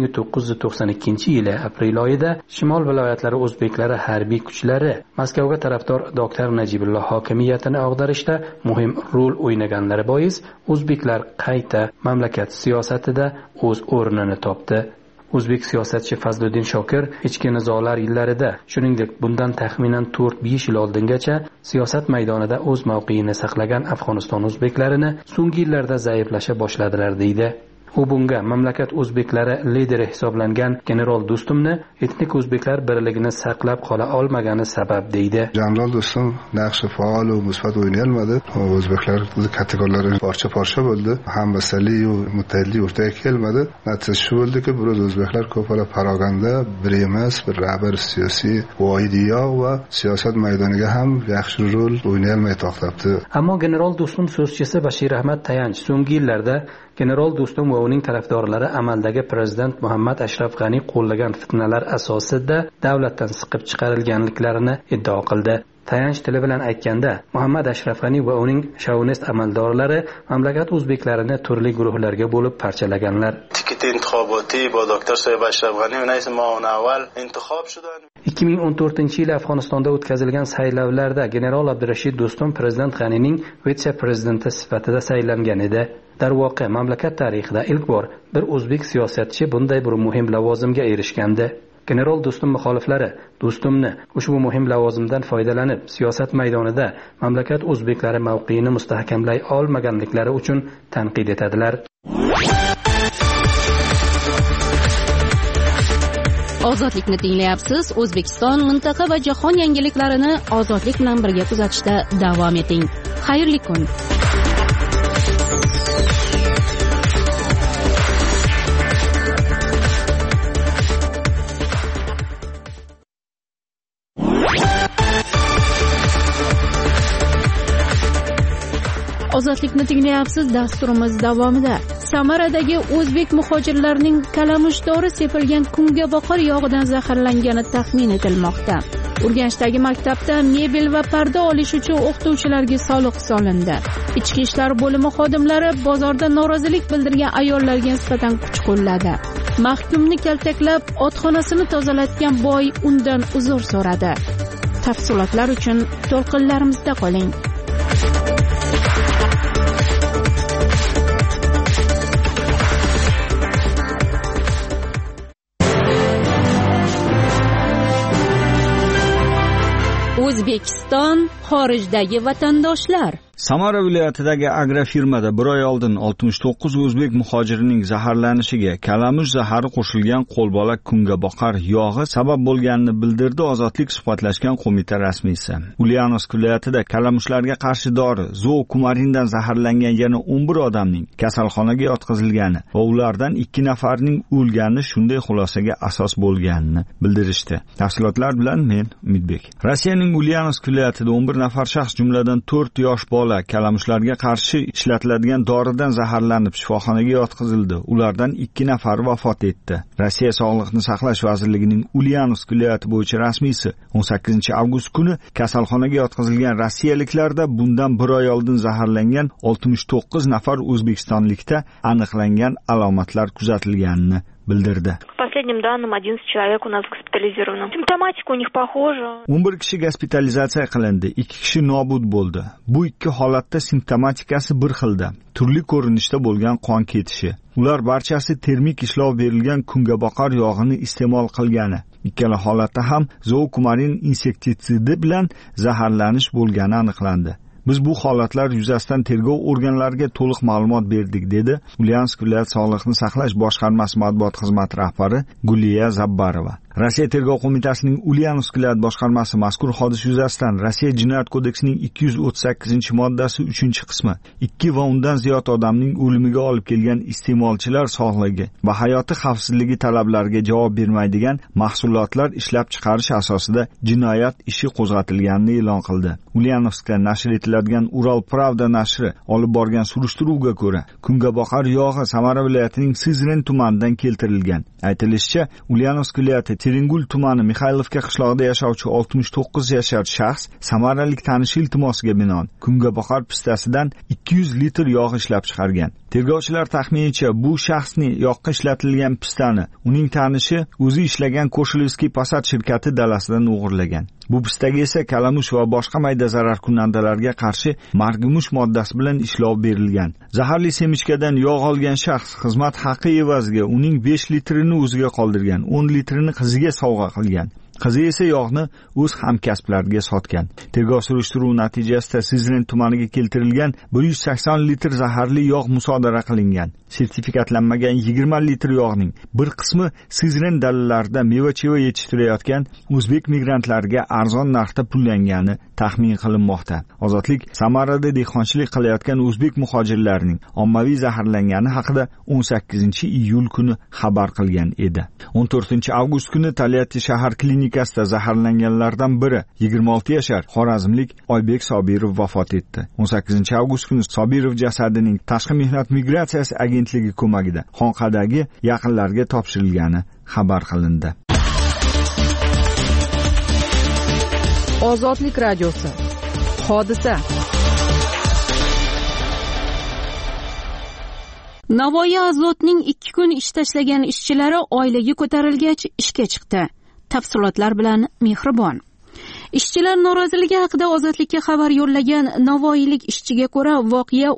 1992-yili aprel oyida Shimol viloyatlari o'zbeklari harbiy kuchlari Moskvaga tarafdor Dr. Najibulloh hokimiyatini ag'darishda muhim rol o'ynaganlari bois o'zbeklar qayta mamlakat siyosatida o'z o'rnini topdi. O'zbek siyosatchi Fazliddin Shokir ichki nizolar yillarida, shuningdek bundan taxminan 4-5 yil oldingacha siyosat maydonida o'z mavqeini saqlagan Afg'oniston o'zbeklarini so'nggi yillarda zaiflasha boshladilar deydi. U bunga mamlakat o'zbeklari lideri hisoblangan general Do'stumni etnik o'zbeklar birligini saqlab qola olmagani sabab deydi. General Do'stum naqshi faol va musbat o'ynay olmadi. O'zbeklar kategoriyalari parcha bo'ldi. Hammasali va muttahidlik o'rtaga kelmadi. Natija shu bo'ldiki, biroz o'zbeklar ko'para paraganda bir emas, bir rahbar siyosiy voidiyo va siyosat maydoniga ham yaxshi rol o'ynay olmay to'xtabdi. Ammo general Do'stum so'zchisi Bashir Ahmad Tayanch so'nggi yillarda general Do'stum va uning tarafdorlari amaldagi prezident Muhammad Ashraf G'ani qo'llagan fitnalar asosida davlatdan siqib chiqarilganliklarini iddao qildi. Tayanch tili bilan aytganda, Muhammad Ashraf G'ani va uning shovinist amaldorlari mamlakat o'zbeklarini turli guruhlarga bo'lib parchalaganlar. 2014-yil Afg'onistonda o'tkazilgan saylovlarda general Abdurashid Do'stum prezident G'anining vitse-prezidenti sifatida saylangan edi. Darvoqe, mamlakat tarixida ilk bor bir o'zbek siyosatchi bunday bir muhim lavozimga erishgandi. General Do'stum muxoliflari Do'stumni ushbu muhim lavozimdan foydalanib, siyosat maydonida mamlakat o'zbeklari mavqeini mustahkamlay olmaganliklari uchun tanqid etadilar. Ozodlikni tinglayapsiz. O'zbekiston, mintaqa va jahon yangiliklarini ozodlik bilan birga kuzatishda davom eting. Xayrli kun. Ozodlikni tinglayapsiz. Dasturimiz davomida Samaradagi o'zbek muhojirlarining kalamushdori sepilgan kungaboqar yog'idan zaharlangani taxmin etilmoqda. Urganchdagi maktabda mebel va parda olish uchun o'qituvchilarga soliq solindi. Ichki ishlar bo'limi xodimlari bozorda norozilik bildirgan ayollarga nisbatan kuch qo'lladi. Mahkumni kaltaklab, otxonasini tozalatgan boy undan uzr so'radi. Tafsilotlar uchun to'lqinlarimizda qoling. O'zbekiston, xorijdagi vatandoshlar. Samara viloyatidagi agrofirmada bir oy oldin 69 o'zbek muhojirining zaharlanishiga kalamush zahari qo'shilgan qo'lbola kungaboqar yog'i sabab bo'lganini bildirdi Ozodlik suhbatlashgan qo'mita rasmiysi. Ulyanovsk viloyatida kalamushlarga qarshi dori zookumarindan zaharlangan yana 11 odamning kasalxonaga yotqizilgani va ulardan 2 nafarining o'lgani shunday xulosaga asos bo'lganini bildirishdi. Tafsilotlar bilan men Umidbek. Rossiyaning Ulyanovsk viloyatida 11 nafar shaxs jumladan 4 yosh kalamushlarga qarshi ishlatiladigan doridan zaharlanib shifoxonaga yotqizildi. Ulardan 2 nafari vafot etdi. Rossiya Sog'liqni saqlash vazirligining Ulyanovsk viloyati bo'yicha rasmiysi 18-avgust kuni kasalxonaga yotqizilgan rossiyaliklarda bundan bir oy oldin zaharlangan 69 nafar o'zbekistonlikda aniqlangan alomatlar kuzatilganini bildirdi. По последним данным, 11 человек у нас госпитализировано. Симптоматика у них похожа. 11 kishi gospitalizatsiya qilindi, 2 kishi nobud bo'ldi. Bu ikki holatda simptomatikasi bir xilda, turli ko'rinishda bo'lgan qon ketishi. Ular barchasi termik ishlov berilgan kungaboqar yog'ini iste'mol qilgani. Ikkala holatda ham zookumarin insektitsidi bilan zaharlanish bo'lgani aniqlandi. Biz bu holatlar yuzasidan tergov organlariga to'liq ma'lumot berdik, dedi Ulyanovsk viloyat Sog'liqni saqlash boshqarmasi matbuot xizmati rahbari Guliya Zabbarova. Rossiya tergov qo'mitasining Ulyanovsk viloyat boshqarmasi mazkur hodisa yuzasidan Rossiya jinoyat kodeksining 238-moddasi 3-qismi 2 va undan ziyod odamning o'limiga olib kelgan iste'molchilar sog'ligi va hayoti xavfsizligi talablariga javob bermaydigan mahsulotlar ishlab chiqarish asosida jinoyat ishi qo'zg'atilganini e'lon qildi. Ulyanovskda nashr etiladigan Ural Pravda nashri olib borgan surishtiruvga ko'ra, kungaboqar yog'i Samara viloyatining Sizren tumanidan keltirilgan. Aytilishicha, Ulyanovsk viloyati Teringul tumani Mixaylovka qishlog'ida yashovchi 69 yashar shaxs samaralik tanishi iltimosiga binoan kungaboqar pistasidan 200 litr yog' ishlab chiqargan. Tergovchilar taxminicha bu shaxsning yoqqa ishlatilgan pistani uning tanishi o'zi ishlagan Koshilevskiy Passat shirkati dalasidan o'g'irlagan. Bu pistaga esa kalamush va boshqa mayda zararkunandalarga qarshi margumush moddasi bilan ishlov berilgan. Zaharli semichkadan yog' olgan shaxs xizmat haqi evaziga uning 5 litrini o'ziga qoldirgan, 10 litrini qiziga sovg'a qilgan. Qizi esa yog'ni o'z hamkasblariga sotgan. Tergov surishtiruv natijasida Sizren tumaniga keltirilgan 180 litr zaharli yog' musodara qilingan. Sertifikatlanmagan 20 litr yog'ning bir qismi Sizren dalalarida meva-cheva yetishtirayotgan o'zbek migrantlarga arzon narxda pullangani taxmin qilinmoqda. Ozodlik Samarada dehqonchilik qilayotgan o'zbek muhojirlarining ommaviy zaharlangani haqida 18-iyul kuni xabar qilgan edi. 14-avgust kuni Taliati shahar klinikasida zaharlanganlardan biri 26 yashar xorazmlik Oybek Sobirov vafot etdi. 18-avgust kuni Sobirov jasadining Tashqi mehnat migratsiyasi agentligi ko'magida Xonqadagi yaqinlarga topshirilgani xabar qilindi. Ozodlik radiosi. Hodisa. Navoiy Azotning 2 kun ish tashlagan ishchilari oilaga ko'tarilgach ishga chiqdi. Tafsilotlar bilan Mehribon. Ishchilar noroziligi haqida Ozodlikka xabar yo'llagan navoiylik ishchiga ko'ra, voqea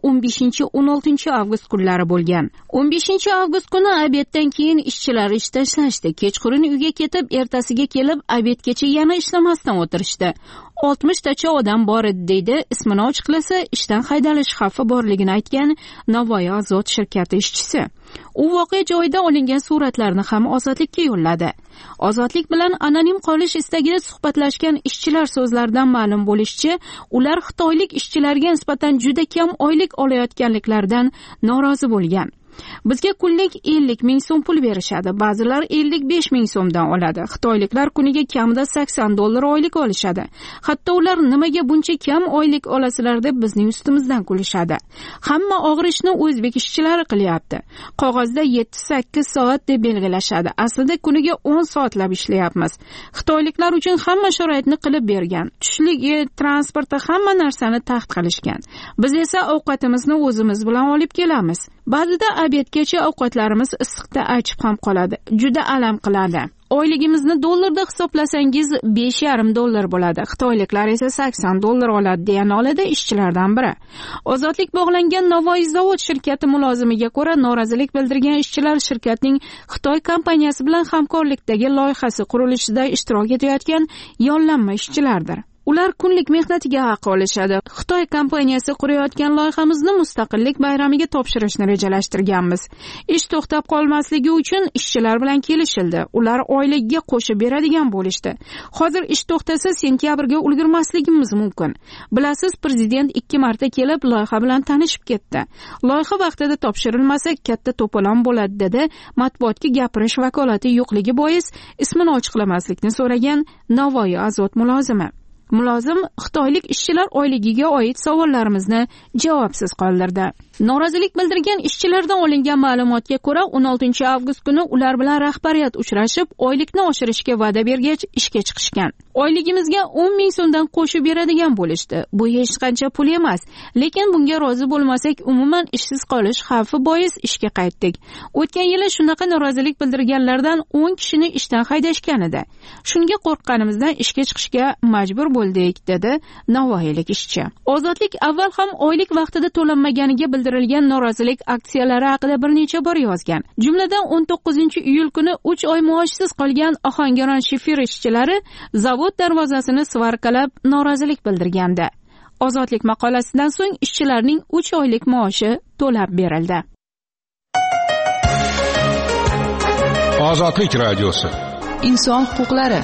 15-16 avgust kunlari bo'lgan. 15 avgust kuni obeddan keyin ishchilar ish tashlashdi. Kechqurun uyga ketib, ertasiga kelib obedgacha yana ishlamasdan o'tirishdi. 60 tacha odam bor edi deydi. Ismini ochiqlasa, ishdan haydalish xavfi borligini aytgan Navoiy Azot shirkati ishchisi. U voqea joyida olingan suratlarni ham Ozodlikka yo'lladi. Ozodlik bilan anonim qolish istagida suhbatlashgan ishchilar so'zlaridan ma'lum bo'lishicha, ular xitoylik ishchilarga nisbatan juda kam oylik olayotganliklaridan norozi bo'lgan. Bizga kunlik 50 ming so'm pul berishadi, ba'zilar 55 ming so'mdan oladi. Xitoyliklar kuniga kamida $80 oylik olishadi. Hatto ular nimaga buncha kam oylik olasizlar deb bizning ustimizdan kulishadi. Hamma og'ir ishni o'zbek ishchilari qilyapti. Qog'ozda 7-8 soat deb belgilashadi. Aslida kuniga 10 soatlab ishlayapmiz. Xitoyliklar uchun hamma sharoitni qilib bergan. Tushligi, transporti, hamma narsani taxt qilishgan. Biz esa ovqatimizni o'zimiz bilan olib kelamiz. Ba'zida obedgacha ovqatlarimiz issiqda achib ham qoladi. Juda alam qiladi. Oyligimizni dollarda hisoblasangiz $5,5 bo'ladi. Xitoyliklar esa $80 oladi deya noladi ishchilardan biri. Ozodlik bog'langan Navoiy zavod shirkati mulozimiga ko'ra, norozilik bildirgan ishchilar shirkatning Xitoy kompaniyasi bilan hamkorlikdagi loyihasi qurilishida ishtirok etayotgan yollanma ishchilardir. Ular kunlik mehnatiga haq olishadi. Xitoy kompaniyasi qurayotgan loyihamizni mustaqillik bayramiga topshirishni rejalashtirganmiz. Ish to'xtab qolmasligi uchun ishchilar bilan kelishildi. Ular oyligiga qo'shib beradigan bo'lishdi. Hozir ish to'xtasa sentyabrga ulgurmasligimiz mumkin. Bilasiz, prezident 2 marta kelib loyiha bilan tanishib ketdi. Loyiha vaqtida topshirilmasa katta to'polon bo'ladi dedi. Matbuotga gapirish vakolati yo'qligi bois ismini ochiqlamaslikni so'ragan Navoiy Azot mulozimi. Mulozim xitoylik ishchilar oyligiga oid savollarimizni javobsiz qoldirdi. Norozilik bildirgan ishchilardan olingan ma'lumotga ko'ra, 16 avgust kuni ular bilan rahbariyat uchrashib, oylikni oshirishga va'da bergach ishga chiqishgan. Oyligimizga 10 ming so'mdan qo'shib beradigan bo'lishdi. Bu hech qancha pul emas, lekin bunga rozi bo'lmasak, umuman ishsiz qolish xavfi bois ishga qaytdik. O'tgan yili shunaqa norozilik bildirganlardan 10 kishini ishdan haydashgan edi. Shunga qo'rqqanimizdan ishga chiqishga majbur bo'ldik, dedi navoiylik ishchi. Ozodlik avval ham oylik vaqtida to'lanmaganiga bildirilgan norozilik aksiyalari haqida bir necha bor yozgan. Jumladan 19-iyul kuni 3 oy maoshsiz qolgan Ohangaron shifir ishchilari zavod darvozasini svarkalab norozilik bildirgandi. Ozodlik maqolasidan so'ng ishchilarning 3 oylik maoshi to'lab berildi. Ozodlik radiosi. Inson huquqlari.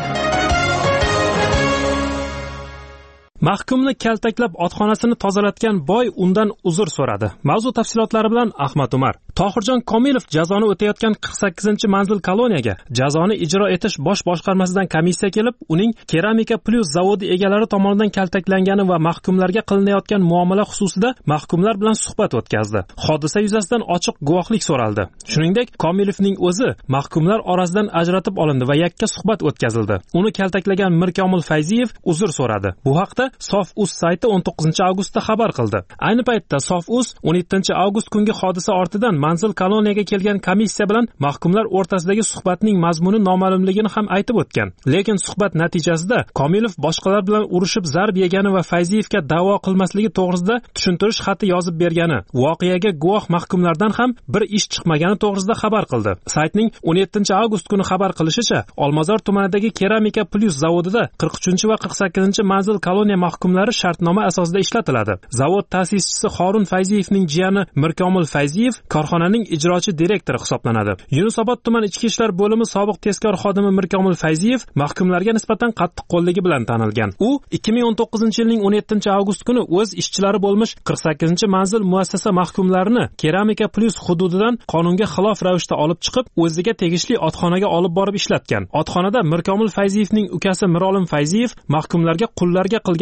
Mahkumni kaltaklab otxonasini tozalatgan boy undan uzr so'radi. Mavzu tafsilotlari bilan Ahmad Umar. Tohirjon Komilov jazoni o'tayotgan 48-manzil koloniyaga jazoni ijro etish bosh boshqarmasidan komissiya kelib, uning Keramika Plus zavodi egalari tomonidan kaltaklangani va mahkumlarga qilinayotgan muomala xususida mahkumlar bilan suhbat o'tkazdi. Hodisa yuzasidan ochiq guvohlik so'raldi. Shuningdek, Komilovning o'zi mahkumlar orasidan ajratib olindi va yakka suhbat o'tkazildi. Uni kaltaklagan Mirkomil Fayziyev uzr so'radi. Bu haqda Sof.uz sayti 19-avgustda xabar qildi. Ayni paytda Sof.uz 17-avgust kungi hodisa ortidan manzil koloniyaga kelgan komissiya bilan mahkumlar o'rtasidagi suhbatning mazmuni noma'lumligini ham aytib o'tgan. Lekin suhbat natijasida Komilov boshqalar bilan urushib zarb yegani va Fayziyevga da'vo qilmasligi to'g'risida tushuntirish xati yozib bergani, voqeaga guvoh mahkumlardan ham bir ish chiqmagani to'g'risida xabar qildi. Saytning 17-avgust kuni xabar qilishicha, Olmazor tumanidagi Keramika Plus zavodida 43 va 48-manzil koloniya mahkumlari shartnoma asosida ishlatiladi. Zavod ta'sischisi Xorun Fayziyevning jiyani Mirkomil Fayziyev korxonaning ijrochi direktori hisoblanadi. Yunusobod tuman ichki ishlar bo'limi sobiq tezkor xodimi Mirkomil Fayziyev mahkumlarga nisbatan qattiqqo'lligi bilan tanilgan. U 2019-yilning 17-avgust kuni o'z ishchilari bo'lmish 48-manzil muassasa mahkumlarini Keramika Plus hududidan qonunga xilof ravishda olib chiqib, o'ziga tegishli otxonaga olib borib ishlatgan. Otxonada Mirkomil Fayziyevning ukasi Mirolim Fayziyev mahkumlarga qullarga qilgan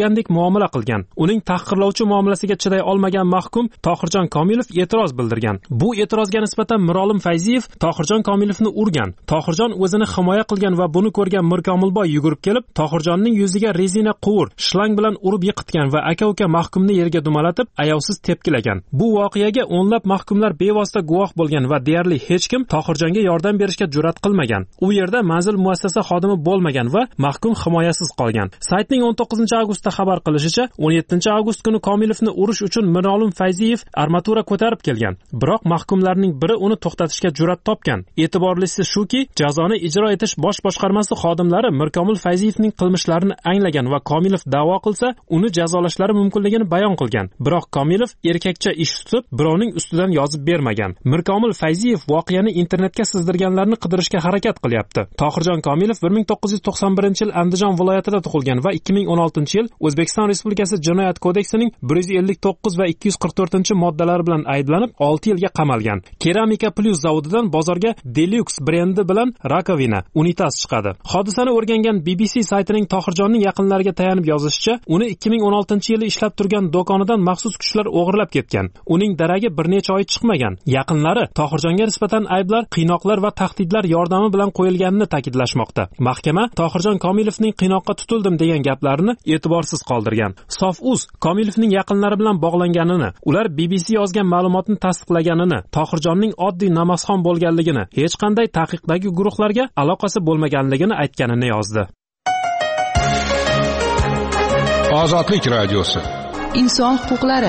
qilgandek muomala qilgan. Uning tahqirlovchi muomalasiga chiday olmagan mahkum Tohirjon Komilov e'tiroz bildirgan. Bu e'tirozga nisbatan Mirolim Fayziyev Tohirjon Komilovni urgan. Tohirjon o'zini himoya qilgan va buni ko'rgan Mirkomilboy yugurib kelib, Tohirjonning yuziga rezina quvur, shlang bilan urib yiqitgan va aka-uka mahkumni yerga dumalatib, ayovsiz tepkilagan. Bu voqeaga o'nlab mahkumlar bevosita guvoh bo'lgan va deyarli hech kim Tohirjonga yordam berishga jur'at qilmagan. U yerda manzil muassasa xodimi bo'lmagan va mahkum himoyasiz qolgan. Saytning 19-avgustda xabar qilishicha, 17-avgust kuni Komilovni urish uchun Mirolim Fayziyev armatura ko'tarib kelgan. Biroq mahkumlarning biri uni to'xtatishga jur'at topgan. E'tiborlisi shuki, jazoni ijro etish bosh boshqarmasi xodimlari Mirkomil Fayziyevning qilmishlarini anglagan va Komilov da'vo qilsa, uni jazolashlari mumkinligini bayon qilgan. Biroq Komilov erkakcha ish tutib, birovning ustidan yozib bermagan. Mirkomil Fayziyev voqeani internetga sizdirganlarni qidirishga harakat qilyapti. Tohirjon Komilov 1991-yil Andijon viloyatida tug'ilgan va 2016-yil O'zbekiston Respublikasi Jinoyat kodeksining 159 va 244-moddalari bilan ayblanib 6 yilga qamalgan. Keramika Plus zavodidan bozorga Deluxe brendi bilan rakovina, unitaz chiqadi. Hodisani o'rgangan BBC saytining Tohirjonning yaqinlariga tayanib yozishicha, uni 2016-yili ishlab turgan do'konidan maxsus kuchlar o'g'irlab ketgan. Uning daragi bir necha oy chiqmagan. Yaqinlari Tohirjonga nisbatan ayblar, qiynoqlar va tahdidlar yordami bilan qo'yilganini ta'kidlashmoqda. Mahkama Tohirjon Komilovning qiynoqqa tutildim degan gaplarini e'tiborsiz qoldirgan. Sof.uz Komilovning yaqinlari bilan bog'langanini, ular BBC yozgan ma'lumotni tasdiqlaganini, Tohirjonning oddiy namozxon bo'lganligini, hech qanday taqiqdagi guruhlarga aloqasi bo'lmaganligini aytganini yozdi. Ozodlik radiosi. Inson huquqlari.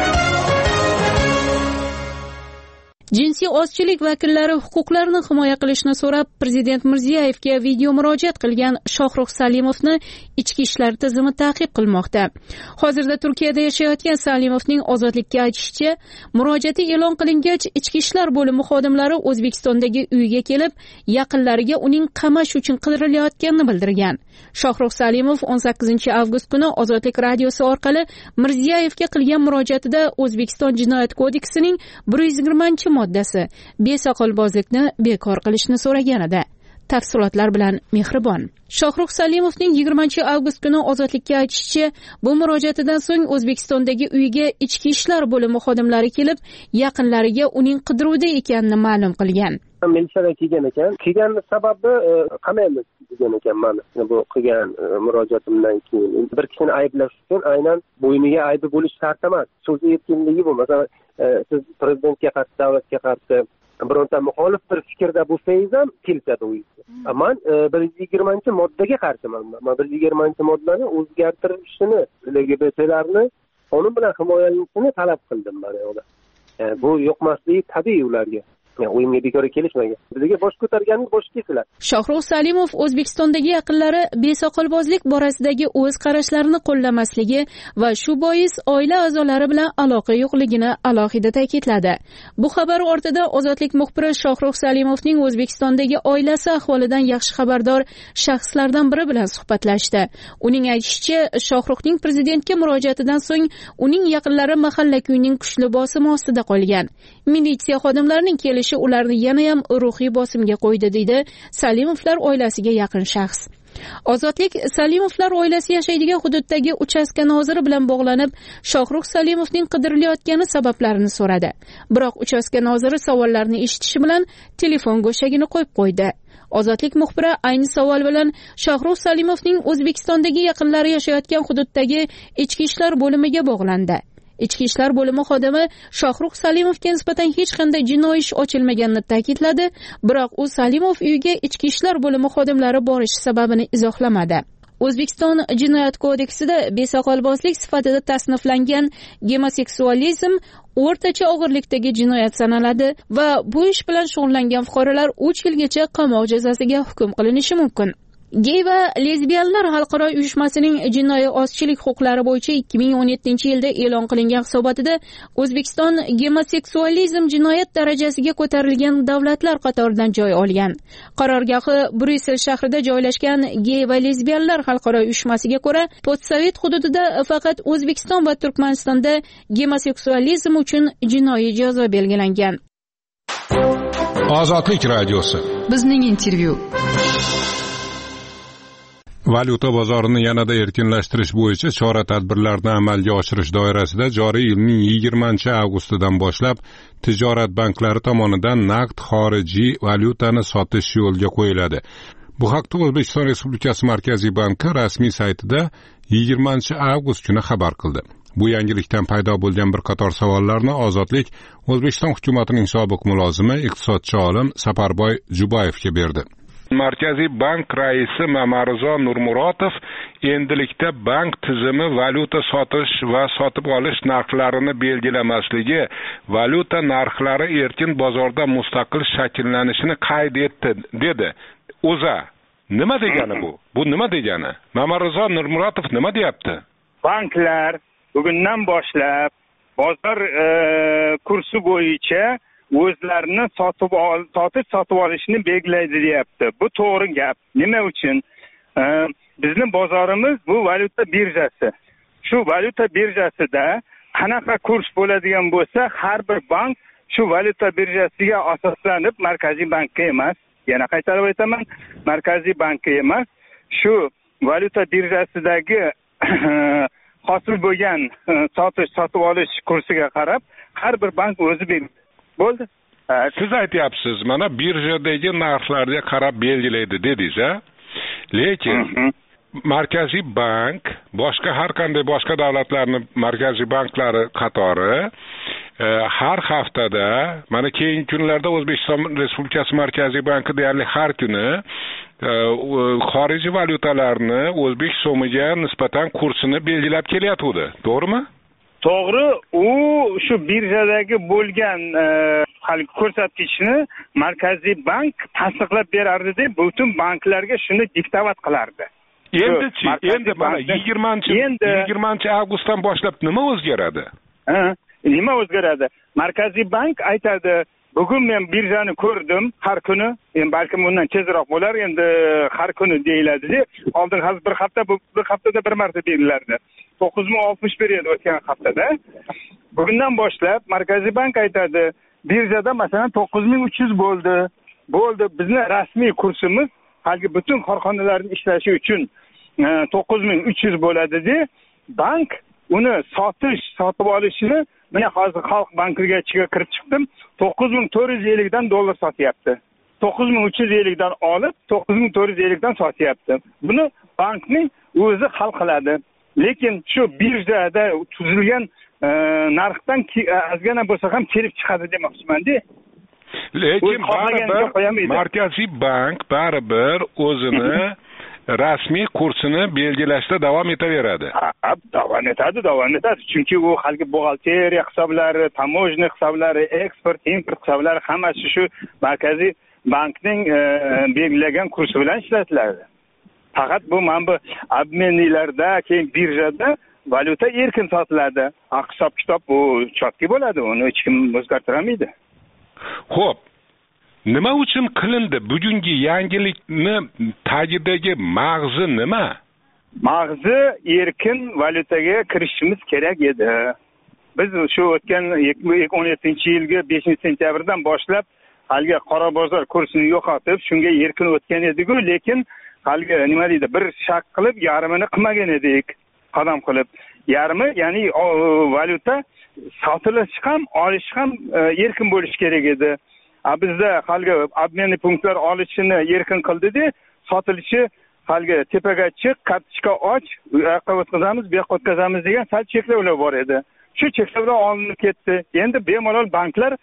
Jinsiy ozchilik vakillari huquqlarini himoya qilishni so'rab Prezident Mirziyoyevga video murojaat qilgan Shohrux Salimovni ichki ishlar tizimi ta'qib qilmoqda. Hozirda Turkiyada yashayotgan Salimovning ozodlikka aytishicha, murojaati e'lon qilingach, ichki ishlar bo'limi xodimlari O'zbekistondagi uyiga kelib, yaqinlariga uning qamash uchun qidirilayotganini bildirgan. Shohrux Salimov 18-avgust kuni Ozodlik radiosi orqali Mirziyoyevga qilgan murojaatida O'zbekiston Jinoyat kodeksining 120-moddasi besoqolbozlikni bekor qilishni so'ragan edi. Tafsilotlar bilan Mehribon. Shohrux Salimovning 20-avgust kuni Ozodlikka aytishicha, bu murojaatidan so'ng O'zbekistondagi uyiga ichki ishlar bo'limi xodimlari kelib, yaqinlariga uning qidiruvda ekanini ma'lum qilgan. Militsiyadan kelgan ekan. Kelganning sababi qamaymiz degan ekan meni. Bu qilgan murojaatimdan keyin bir kishini ayblash uchun aynan bo'yniga aybi bo'lish shart emas. So'z erkinligi bu. Masalan, siz prezidentga qarshi, davlatga qarshi bironta muxolif bir fikrda bo'lsangiz ham keladi u. Men 120-moddaga qarshiman. Men 120-moddani o'zgartirishini, LGBTlarni qonun bilan himoyalanishini talab qildim mana ular. Bu yo'qmasligi tabiiy ularga. O'yinga bekor kelishmagan. Bizga bosh ko'targanning bosh kesilar. Shohrux Salimov O'zbekistondagi yaqinlari besoqolbozlik borasidagi o'z qarashlarini qo'llamasligi va shu bois oila a'zolari bilan aloqa yo'qligini alohida ta'kidladi. Bu xabar ortida Ozodlik muxbiri Shohrux Salimovning O'zbekistondagi oilasi ahvolidan yaxshi xabardor shaxslardan biri bilan suhbatlashdi. Uning aytishicha, Shohruxning prezidentga murojaatidan so'ng uning yaqinlari mahalla-kuyning kuchli bosimi ostida qolgan. Militsiya xodimlarining kelishi ularni yana ham ruhiy bosimga qo'ydi, deydi Salimovlar oilasiga yaqin shaxs. Ozodlik Salimovlar oilasi yashaydigan hududdagi uchastka noziri bilan bog'lanib, Shohrux Salimovning qidirilayotgani sabablarini so'radi. Biroq uchastka noziri savollarni eshitishi bilan telefon go'shagini qo'yib qo'ydi. Ozodlik muxbiri ayni savol bilan Shohrux Salimovning O'zbekistondagi yaqinlari yashayotgan hududdagi ichki ishlar bo'limiga bog'landi. Ichki ishlar bo'limi xodimi Shohrux Salimovga nisbatan hech qanday jinoiy ish ochilmaganini ta'kidladi, biroq u Salimov uyiga ichki ishlar bo'limi xodimlari borishi sababini izohlamadi. O'zbekiston Jinoyat kodeksida besoqolbozlik sifatida tasniflangan gemoseksualizm o'rtacha og'irlikdagi jinoyat sanaladi va bu ish bilan shug'ullangan fuqarolar 3 yilgacha qamoq jazosiga hukm qilinishi mumkin. Gey va lezbiyanlar xalqaro uyushmasining jinoiy ozchilik huquqlari bo'yicha 2017-yilda e'lon qilingan hisobotida O'zbekiston gemoseksualizm jinoyat darajasiga ko'tarilgan davlatlar qatoridan joy olgan. Qarorgohi Bryussel shahrida joylashgan Gey va lezbiyanlar xalqaro uyushmasiga ko'ra, postsovet hududida faqat O'zbekiston va Turkmanistonda gemoseksualizm uchun jinoiy jazo belgilangan. Ozodlik radiosi. Bizning intervyu. Valyuta bozorini yanada erkinlashtirish bo'yicha chora-tadbirlarni amalga oshirish doirasida joriy yilning 20-avgustidan boshlab tijorat banklari tomonidan naqd xorijiy valyutani sotish yo'lga qo'yiladi. Bu haqda O'zbekiston Respublikasi Markaziy banki rasmiy saytida 20-avgust kuni xabar qildi. Bu yangilikdan paydo bo'lgan bir qator savollarni Ozodlik O'zbekiston hukumatining sobiq mulozimi, iqtisodchi olim Saparboy Jubayevga berdi. Markaziy bank raisi Mamarizo Nurmuratov endilikda bank tizimi valyuta sotish va sotib olish narxlarini belgilamasligi, valyuta narxlari erkin bozorda mustaqil shakllanishini qayd etdi, dedi. O'za, nima degani bu? Bu nima degani? Mamarizo Nurmuratov nima deyapti? Banklar bugundan boshlab bozor kursi bo'yicha o'zlarini sotib olishni belgilaydi deyapti. Bu to'g'ri gap. Nima uchun? Bizning bozorimiz bu valyuta birjasi. Shu valyuta birjasida qanaqa kurs bo'ladigan bo'lsa, har bir bank shu valyuta birjasiga asoslanib, Markaziy bankka emas, yana qaytarib aytaman, Markaziy bankka emas, shu valyuta birjasidagi hosil bo'lgan sotib olish kursiga qarab, har bir bank o'zi belgilaydi. Bo'ldi. Siz aytyapsiz, mana birjadagi narxlarga qarab belgilaydi dedingiz, a? Lekin Markaziy bank boshqa har qanday boshqa davlatlarning markaziy banklari qatori har haftada, mana keyingi kunlarda O'zbekiston Respublikasi Markaziy banki deyarli har kuni xorijiy valyutalarni o'zbek so'miga nisbatan kursini belgilab kelyapti, to'g'rimi? To'g'ri, u shu birjadagi bo'lgan ko'rsatkichni Markaziy bank tasdiqlab berardi, butun banklarga shuni diktovat qilardi. Endi mana 20-avgustdan boshlab nima o'zgaradi? Nima o'zgaradi? Markaziy bank aytadi, bugun men birjani ko'rdim har kuni, balkim undan tezroq bo'lar, endi har kuni deyiladi. Oldin hozir bir haftada bir marta deyilardi. 9.61 edi o'tgan haftada. Bugundan boshlab Markaziy bank aytadi, birjada masalan 9.300 bo'ldi. Bizning rasmiy kursimiz halgi butun korxonalarning ishlashi uchun 9.300 bo'ladi-da. Bank uni sotib olishini mana hozir Xalq bankiga kirib chiqdim, 9.450 dan dollar sotyapti. 9.350 dan olib 9.450 dan sotyapti. Buni bankning o'zi hal qiladi. Lekin shu birjada tuzilgan narxdan ozgina bo'lsa ham kelib chiqadi demoqchiman-da. Lekin Markaziy bank baribir o'zini rasmiy kursini belgilashda davom etaveradi. Davom etadi. Chunki u xalqi buxgalteriya hisoblari, tamojniy hisoblari, eksport, import hisoblari hammasi shu Markaziy bankning belgilagan kursi bilan ishlatiladi. Faqat bu mana bu obmenliklarda, keyin birjada valyuta erkin sotiladi. Hisob-kitob bu chotki bo'ladi, uni hech kim o'zgartira olmaydi. Xo'p, nima uchun qilindi bugungi yangilikni tagidagi mag'zi nima? Mag'zi erkin valyutaga kirishimiz kerak edi. Biz shu o'tgan 2017-yilgi 5-sentyabrdan boshlab haligi qora bozor kursini yo'qotib, shunga erkin o'tgan edik-ku, lekin haligi nima deydi, bir shak qilib yarmini qilmagan edik, qadam qilib. Yarmi, ya'ni valyuta sotilish ham, olish ham erkin bo'lish kerak edi. Bizda haligi obmenniy punktlar olishini erkin qildi-da, sotilishi haligi tepaga chiq, kartochka och, u yoqqa o'tkazamiz, bu yoqqa o'tkazamiz degan sal cheklovlar bor edi. Shu cheklovlar olinib ketdi. Endi bemalol banklar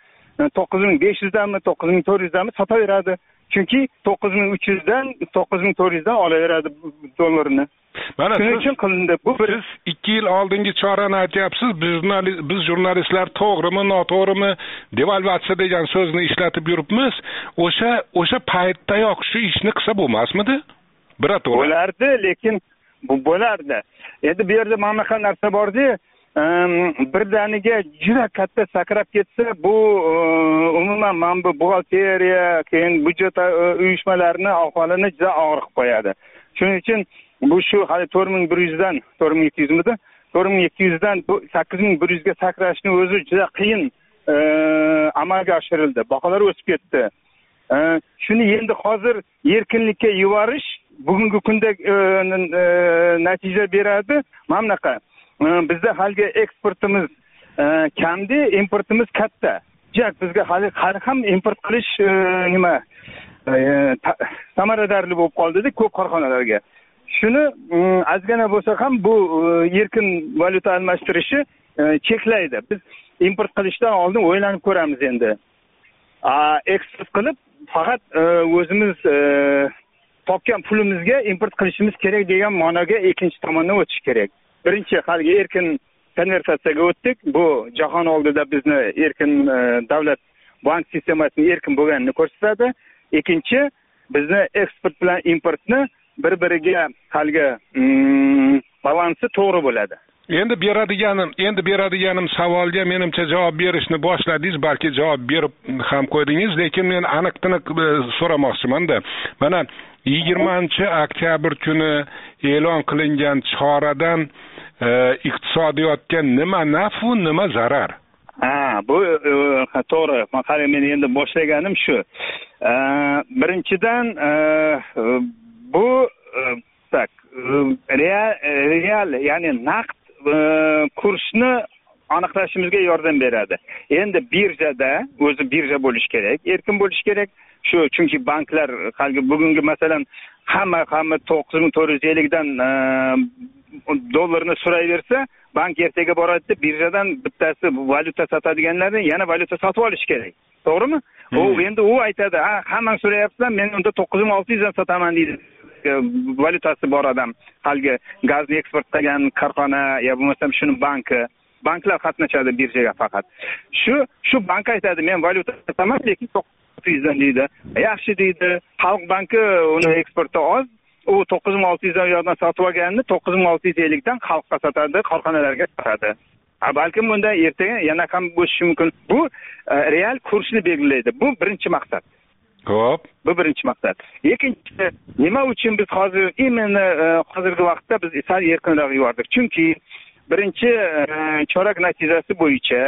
9.500 danmi, 9.400 danmi sotaveradi. Chunki 9.300 dan 9.400 dan olaveradi dollarni. Mana shuning uchun qilindi. Siz 2 yil oldingi chorani aytyapsiz. Biz jurnalistlar to'g'rimi, noto'g'rimi devalvatsiya degan so'zni ishlatib yuribmiz. O'sha paytdayoq shu ishni qilsa bo'lmasmidi? Birato'g'ri. Bo'lardi, lekin bu bo'lardi. Endi bu yerda mana shu narsa bordi. Birdaniga juda katta sakrab ketsa, bu umuman mana bu buxgalteriya, keyin budjet uyushmalarining ahvolini juda og'ir qilib qo'yadi. Shuning uchun bu shu hali 4.100 dan 4.200 midi? 4.200 dan 8.100 ga sakrashning o'zi juda qiyin amalga oshirildi. Baholar o'sib ketdi. Shuni endi hozir erkinlikka yuborish bugungi kunda natija beradi. Mana bunaqa. Bizda haligi eksportimiz kamdi, importimiz katta. Bizga hali ham import qilish samaradorli bo'lib qoldi ko'p korxonalarga. Shuni ozgina bo'lsa ham bu erkin valyuta almashtirishi cheklaydi. Biz import qilishdan oldin o'ylanib ko'ramiz endi. Eksport qilib faqat o'zimiz topgan pulimizga import qilishimiz kerak degan ma'noga ikkinchi tomondan o'tish kerak. Birinchi haligi erkin konvertatsiyaga o'tdik. Bu jahon oldida bizni erkin davlat bank sistemasini erkin bo'lganini ko'rsatadi. Ikkinchi, bizni eksport bilan importni bir-biriga haligi balansi to'g'ri bo'ladi. Endi beradiganim savolga menimcha javob berishni boshladingiz, balki javob berib ham qo'ydingiz, lekin men aniq-tiniq so'ramoqchiman-da. Mana 20-oktyabr kuni e'lon qilingan choradan iqtisodiyotga nima naf va nima zarar? Bu to'g'ri. Qara, men endi boshlaganim shu. Birinchidan bu real, ya'ni naqd kursni aniqlashimizga yordam beradi. Endi birjada o'zi birja bo'lish kerak, erkin bo'lish kerak. Shu chunki banklar bugungi masalan hamma 9450 dan dollarni so'rayversa, bank ertaga boradi, birjadan bittasi valyuta sotadiganlarni yana valyuta sotib olish kerak. To'g'rimi? Endi u aytadi, hammang so'rayapsizlar, men unda 9600 dan sotaman deydi. Valyutasi bor odam, haligi gazni eksport qilgan korxona yo bo'lmasam shuni banklar qatnashadi birjaga faqat. Shu bank aytadi, men valyuta sotaman, lekin 9600 dan deydi. Yaxshi deydi. Xalq banki uni eksporti oz, u 9600 dan yo'qdan sotib olganini 9650 dan xalqqa sotadi, korxonalarga sotadi. Balkim bunda ertaga yana ham bo'lishi mumkin. Bu real kursni belgilaydi. Bu birinchi maqsad. Xo'p. Bu birinchi maqsad. Ikkinchi, nima uchun biz hozirgi vaqtda biz sal erkinroq yubordik? Chunki birinchi chorak natijasi bo'yicha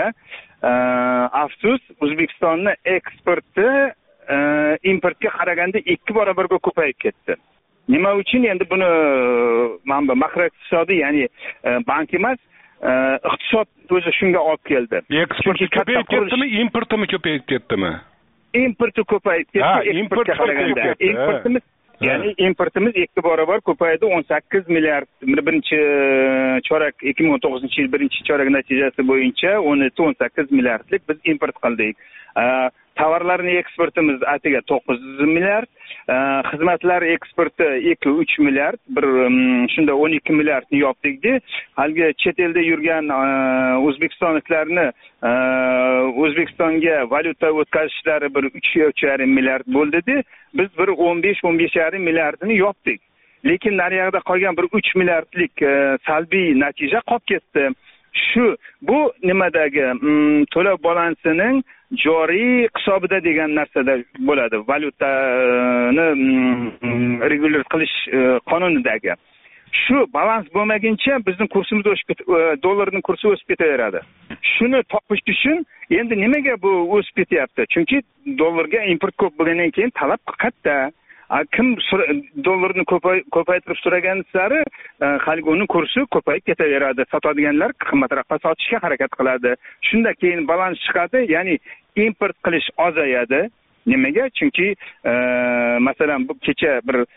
afsus O'zbekistonning eksporti importga qaraganda 2 barobarga ko'payib ketdi. Nima uchun? Endi buni mana makroiqtisodiy, ya'ni bank emas, iqtisod o'zi shunga olib keldi. Eksporti ko'payib ketdimi, importimi ko'payib ketdimi? Importi ko'payib ketdi, eksportga qaraganda. Importimiz, ya'ni importimiz 2 barobar ko'paydi, 18 milliard. Birinchi chorak 2019-yil birinchi chorak natijasi bo'yicha 17-18 milliardlik biz import qildik. Tovarlarning eksportimiz atiga 9 milliard, xizmatlar eksporti 2-3 milliard, shunda 12 milliardni yopdik-da. Haligi chet elda yurgan o'zbekistonliklarni O'zbekistonga valyuta o'tkazishlari 3.5 milliard bo'ldi-da. Biz 15-15.5 milliardni yopdik. Lekin naryoqda qolgan 3 milliardlik salbiy natija qolib ketdi. Bu nimadagi to'lov balansining joriy hisobida degan narsada bo'ladi. Valyutani regular qilish qonunidagi. Shu balans bo'lmaguncha bizning kursimiz dollarning kursi o'sib ketaveradi. Shuni topish uchun endi nimaga bu o'sib ketyapti? Chunki dollarga import ko'p bo'lgandan keyin talab katta. Kim dollarni ko'paytirib so'ragan sari haligi uning kursi ko'payib ketaveradi. Sotadiganlar qimmatroqqa sotishga harakat qiladi. Shunda keyin balans chiqadi, ya'ni import qilish ozayadi. Nimaga? Chunki masalan bu kecha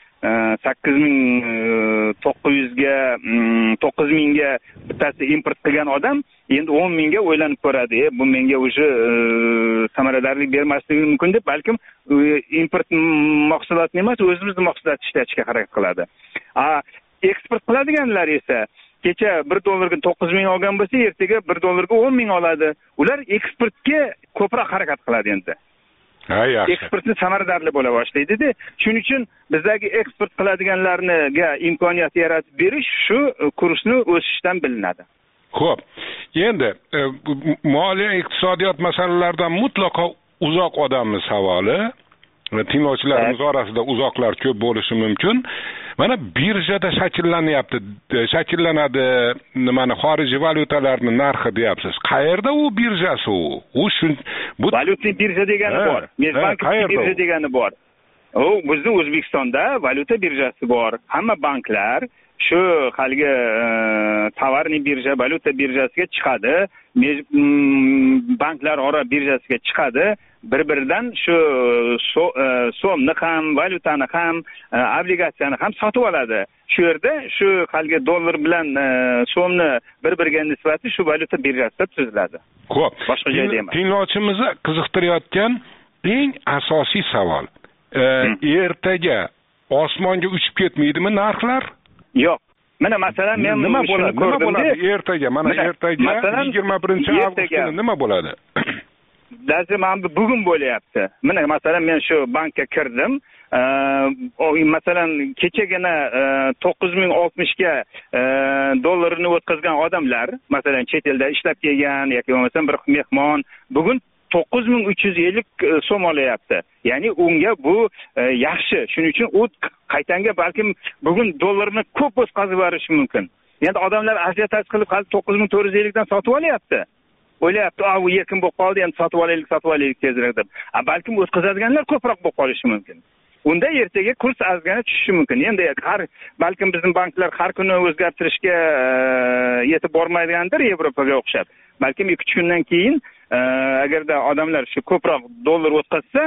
9.900 ga bittasi import qilgan odam endi 10 ga o'ylanib ko'radi. Bu menga o'sha samaradorlik bermasligi mumkin deb, balkim import mahsulotni emas, o'zimizning mahsulotni ishlatishga harakat qiladi. Eksport qiladiganlar esa kecha 1 dollarga 9.000 olgan bo'lsa, ertaga 1 dollarga 10.000 oladi. Ular eksportga ko'proq harakat qiladi endi. Eksportni samaradorli bo'la boshlaydi-da. Shuning uchun bizdagi eksport qiladiganlarga imkoniyat yaratib berish shu kursni o'sishdan bilinadi. Xo'p. Endi moliya iqtisodiyot masalalaridan mutlaqo uzoq odamning savoli, tinglovchilarimiz orasida uzoqlar ko'p bo'lishi mumkin. Mana birjada shakllanadi, mana xorijiy valyutalarning narxi deyapsiz. Qayerda u birjasi u? Valyutli birja degani bor. Mezbank birja degani bor. bizni O'zbekistonda valyuta birjasi bor. Hamma banklar shu haligi tovarni birja, valyuta birjasiga chiqadi, banklar ora birjasiga chiqadi. Bir-biridan shu so'mni ham, valyutani ham, obligatsiyani ham sotib oladi. Shu yerda shu haligi dollar bilan so'mni bir-biriga nisbati shu valyuta birjasida tuziladi. Xo'p. Boshqa joyda emas. Tinglovchimizni qiziqtirayotgan eng asosiy savol. Ertaga osmonga uchib ketmaydimi narxlar? Yo'q. Mana masalan men nima bo'ladi ertaga? Mana ertaga 21-avgust nima bo'ladi? Lazim bugun bo'lyapti. Mana masalan men shu bankka kirdim. Masalan kechagina 9060 ga dollarni o'tkazgan odamlar, masalan chet elda ishlab kelgan yoki bo'lmasam bir mehmon bugun 9350 so'm olyapti. Ya'ni unga bu yaxshi. Shuning uchun u qaytanga balkim bugun dollarni ko'p o'tkazib yuborishi mumkin. Endi odamlar aziyataj qilib 9450 dan sotib olyapti. O'ylayapti, u erkin bo'lib qoldi, endi sotib olaylik tezroq deb. Balkim o'tkazadiganlar ko'proq bo'lib qolishi mumkin. Unda ertaga kurs ozgina tushishi mumkin. Endi balkim bizning banklar har kuni o'zgartirishga yetib bormaydigandir Yevropaga o'xshab. Balkim 2-3 kundan keyin agarda odamlar shu ko'proq dollar o'tkazsa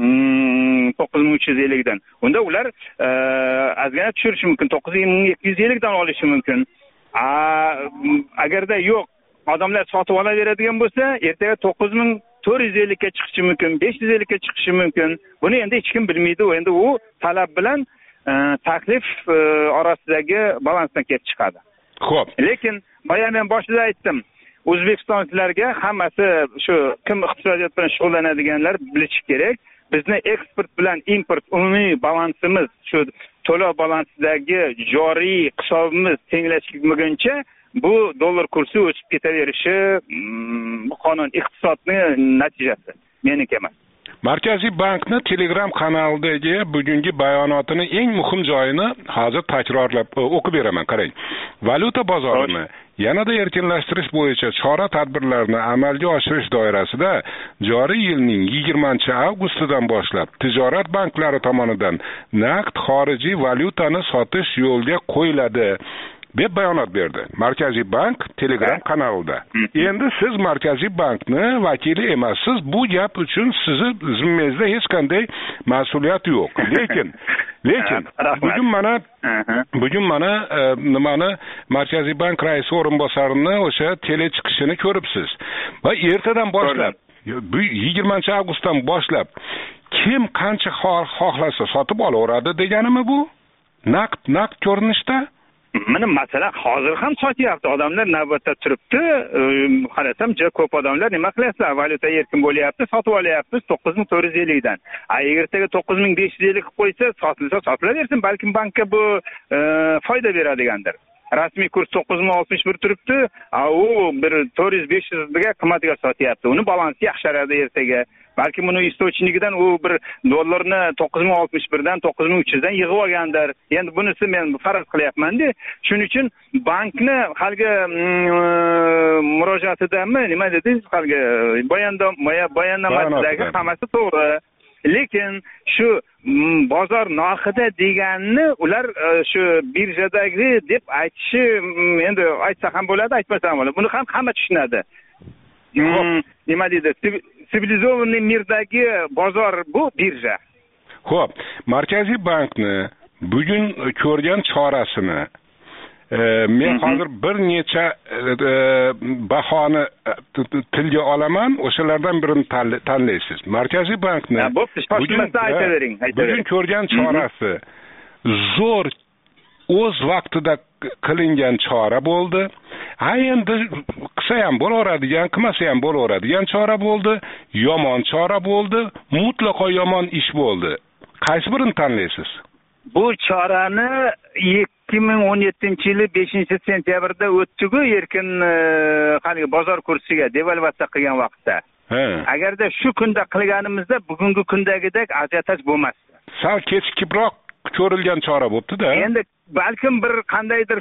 9350 dan, unda ular ozgina tushirishi mumkin, 9250 dan olishi mumkin. Agarda yo'q, odamlar sotib olaveradigan bo'lsa, ertaga 9450 ga chiqishi mumkin, 550 ga chiqishi mumkin. Buni endi hech kim bilmaydi. Endi u talab bilan taklif orasidagi balansdan kelib chiqadi. Xo'p. Lekin men boshida aytdim, O'zbekistonliklarga hammasi shu kim iqtisodiyot bilan shug'ullanadiganlar bilishi kerak. Bizni eksport bilan import umumiy balansimiz, shu to'lov balansidagi joriy hisobimiz tenglashmaguncha bu dollar kursi o'sib ketaverishi bu qonun iqtisodning natijasi, meniki emas. Markaziy bankni Telegram kanalidagi bugungi bayonotini eng muhim joyini hozir takrorlab o'qib beraman, qarang. Valyuta bozorini yanada erkinlashtirish bo'yicha chora-tadbirlarni amalga oshirish doirasida joriy yilning 20-avgustidan boshlab tijorat banklari tomonidan naqd xorijiy valyutani sotish yo'lga qo'yiladi deb bayonot berdi Markaziy bank Telegram kanalida. Endi siz Markaziy bankni vakili emassiz. Bu gap uchun sizni zimmangizda hech qanday mas'uliyat yo'q. Lekin bugun mana nimani Markaziy bank raisi o'rinbosarini o'sha tele chiqishini ko'ribsiz. Va ertadan boshlab 20-avgustdan boshlab kim qancha xohlasa sotib olaveradi deganimi bu? Naqd ko'rinishda? Mana masalan hozir ham sotyapti. Odamlar navbatda turibdi. Qarasam, ko'p odamlar nima qilyapti? Valyuta erkin bo'lyapti, sotib olyapti 9450 dan. Ertaga 9550 qilib qo'ysa, sotilaversin. Balkim bankka bu foyda beradigandir. Rasmiy kurs 9061 turibdi. U bir 400-500 ga qimmatga sotyapti. Uni balansi yaxsharadi ertaga. Balki buni istochnigidan u bir dollarni 9061 dan 9300 dan yig'ib olgandir. Endi bunisi men faraz qilyapman-da. Shuning uchun bankni haligi murojaatidami nima dedingiz? Haligi bayonnomasidagi hammasi to'g'ri. Lekin shu bozor narxida deganni ular shu birjadagi deb aytishi, endi aytsa ham bo'ladi, aytmasa ham bo'ladi. Buni ham hamma tushunadi. Nima deydi? Sivilizovanniy mirdagi bozor bu birja. Xo'p, Markaziy bankni bugun ko'rgan chorasini men hozir bir necha bahoni tilga olaman, o'shalardan birini tanlaysiz. Markaziy bankni bugun ko'rgan chorasi zo'r o'z vaqtida qilingan chora bo'ldi. Endi qilsa ham bo'laveradigan, qilmasa ham bo'laveradigan chora bo'ldi, yomon chora bo'ldi, mutlaqo yomon ish bo'ldi. Qaysi birini tanlaysiz? Bu chorani 2017-yili 5-sentyabrda o'tdi-ku, erkin haligi bozor kursiga devalvatsiya qilgan vaqtda. Agarda shu kunda qilganimizda bugungi kundagidek aziyataj bo'lmasdi. Sal kechikibroq ko'rilgan chora bo'pti-da. Endi balkim bir qandaydir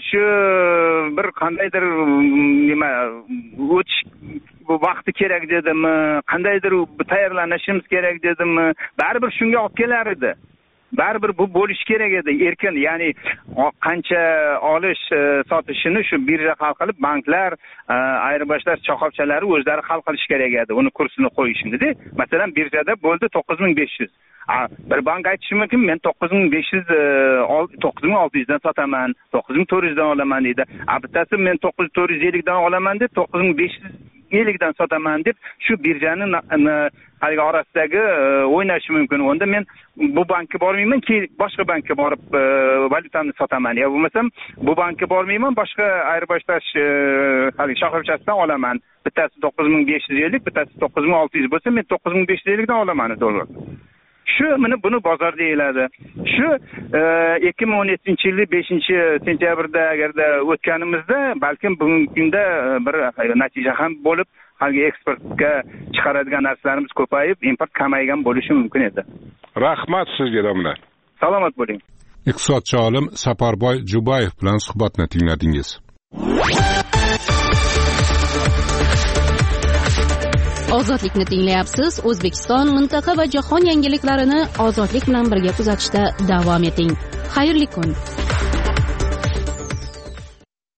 nima o'tish vaqti kerak dedimi, qandaydir tayyorlanishimiz kerak dedimi, baribir shunga olib kelar edi. baribir bu bo'lishi kerak edi erkin, ya'ni qancha olish sotishini shu birja hal qilib, banklar, ayirboshlash shoxobchalari o'zlari hal qilish kerak edi uni kursini qo'yishni-da. Masalan, birjada bo'ldi 9500. Bir bank aytishi mumkin, men 9500 9600 dan sotaman, 9400 dan olaman deydi. Bittasi men 9450 dan olaman deb 9550 dan sotaman deb shu birjani haligi orasidagi o'ynashi mumkin. Unda men bu bankka bormayman, boshqa bankka borib valyutamni sotaman. Ya bo'lmasam bu bankka bormayman, boshqa ayirboshlash haligi shoxobchasidan olaman. Bittasi 9550, bittasi 9600 bo'lsa, men 9550 dan olaman dollar. Shu buni bozor deyiladi. Shu 2017-yil 5-sentyabrda agarda o'tganimizda balkim bugungi kunda bir natija ham bo'lib, haligi eksportga chiqaradigan narsalarimiz ko'payib, import kamaygan bo'lishi mumkin edi. Rahmat sizga domla. Salomat bo'ling. Iqtisodchi olim Saparboy Jubayev bilan suhbatni tingladingiz. Ozodlikni tinglayapsiz. O'zbekiston, mintaqa va jahon yangiliklarini ozodlik bilan birga kuzatishda davom eting. Xayrli kun.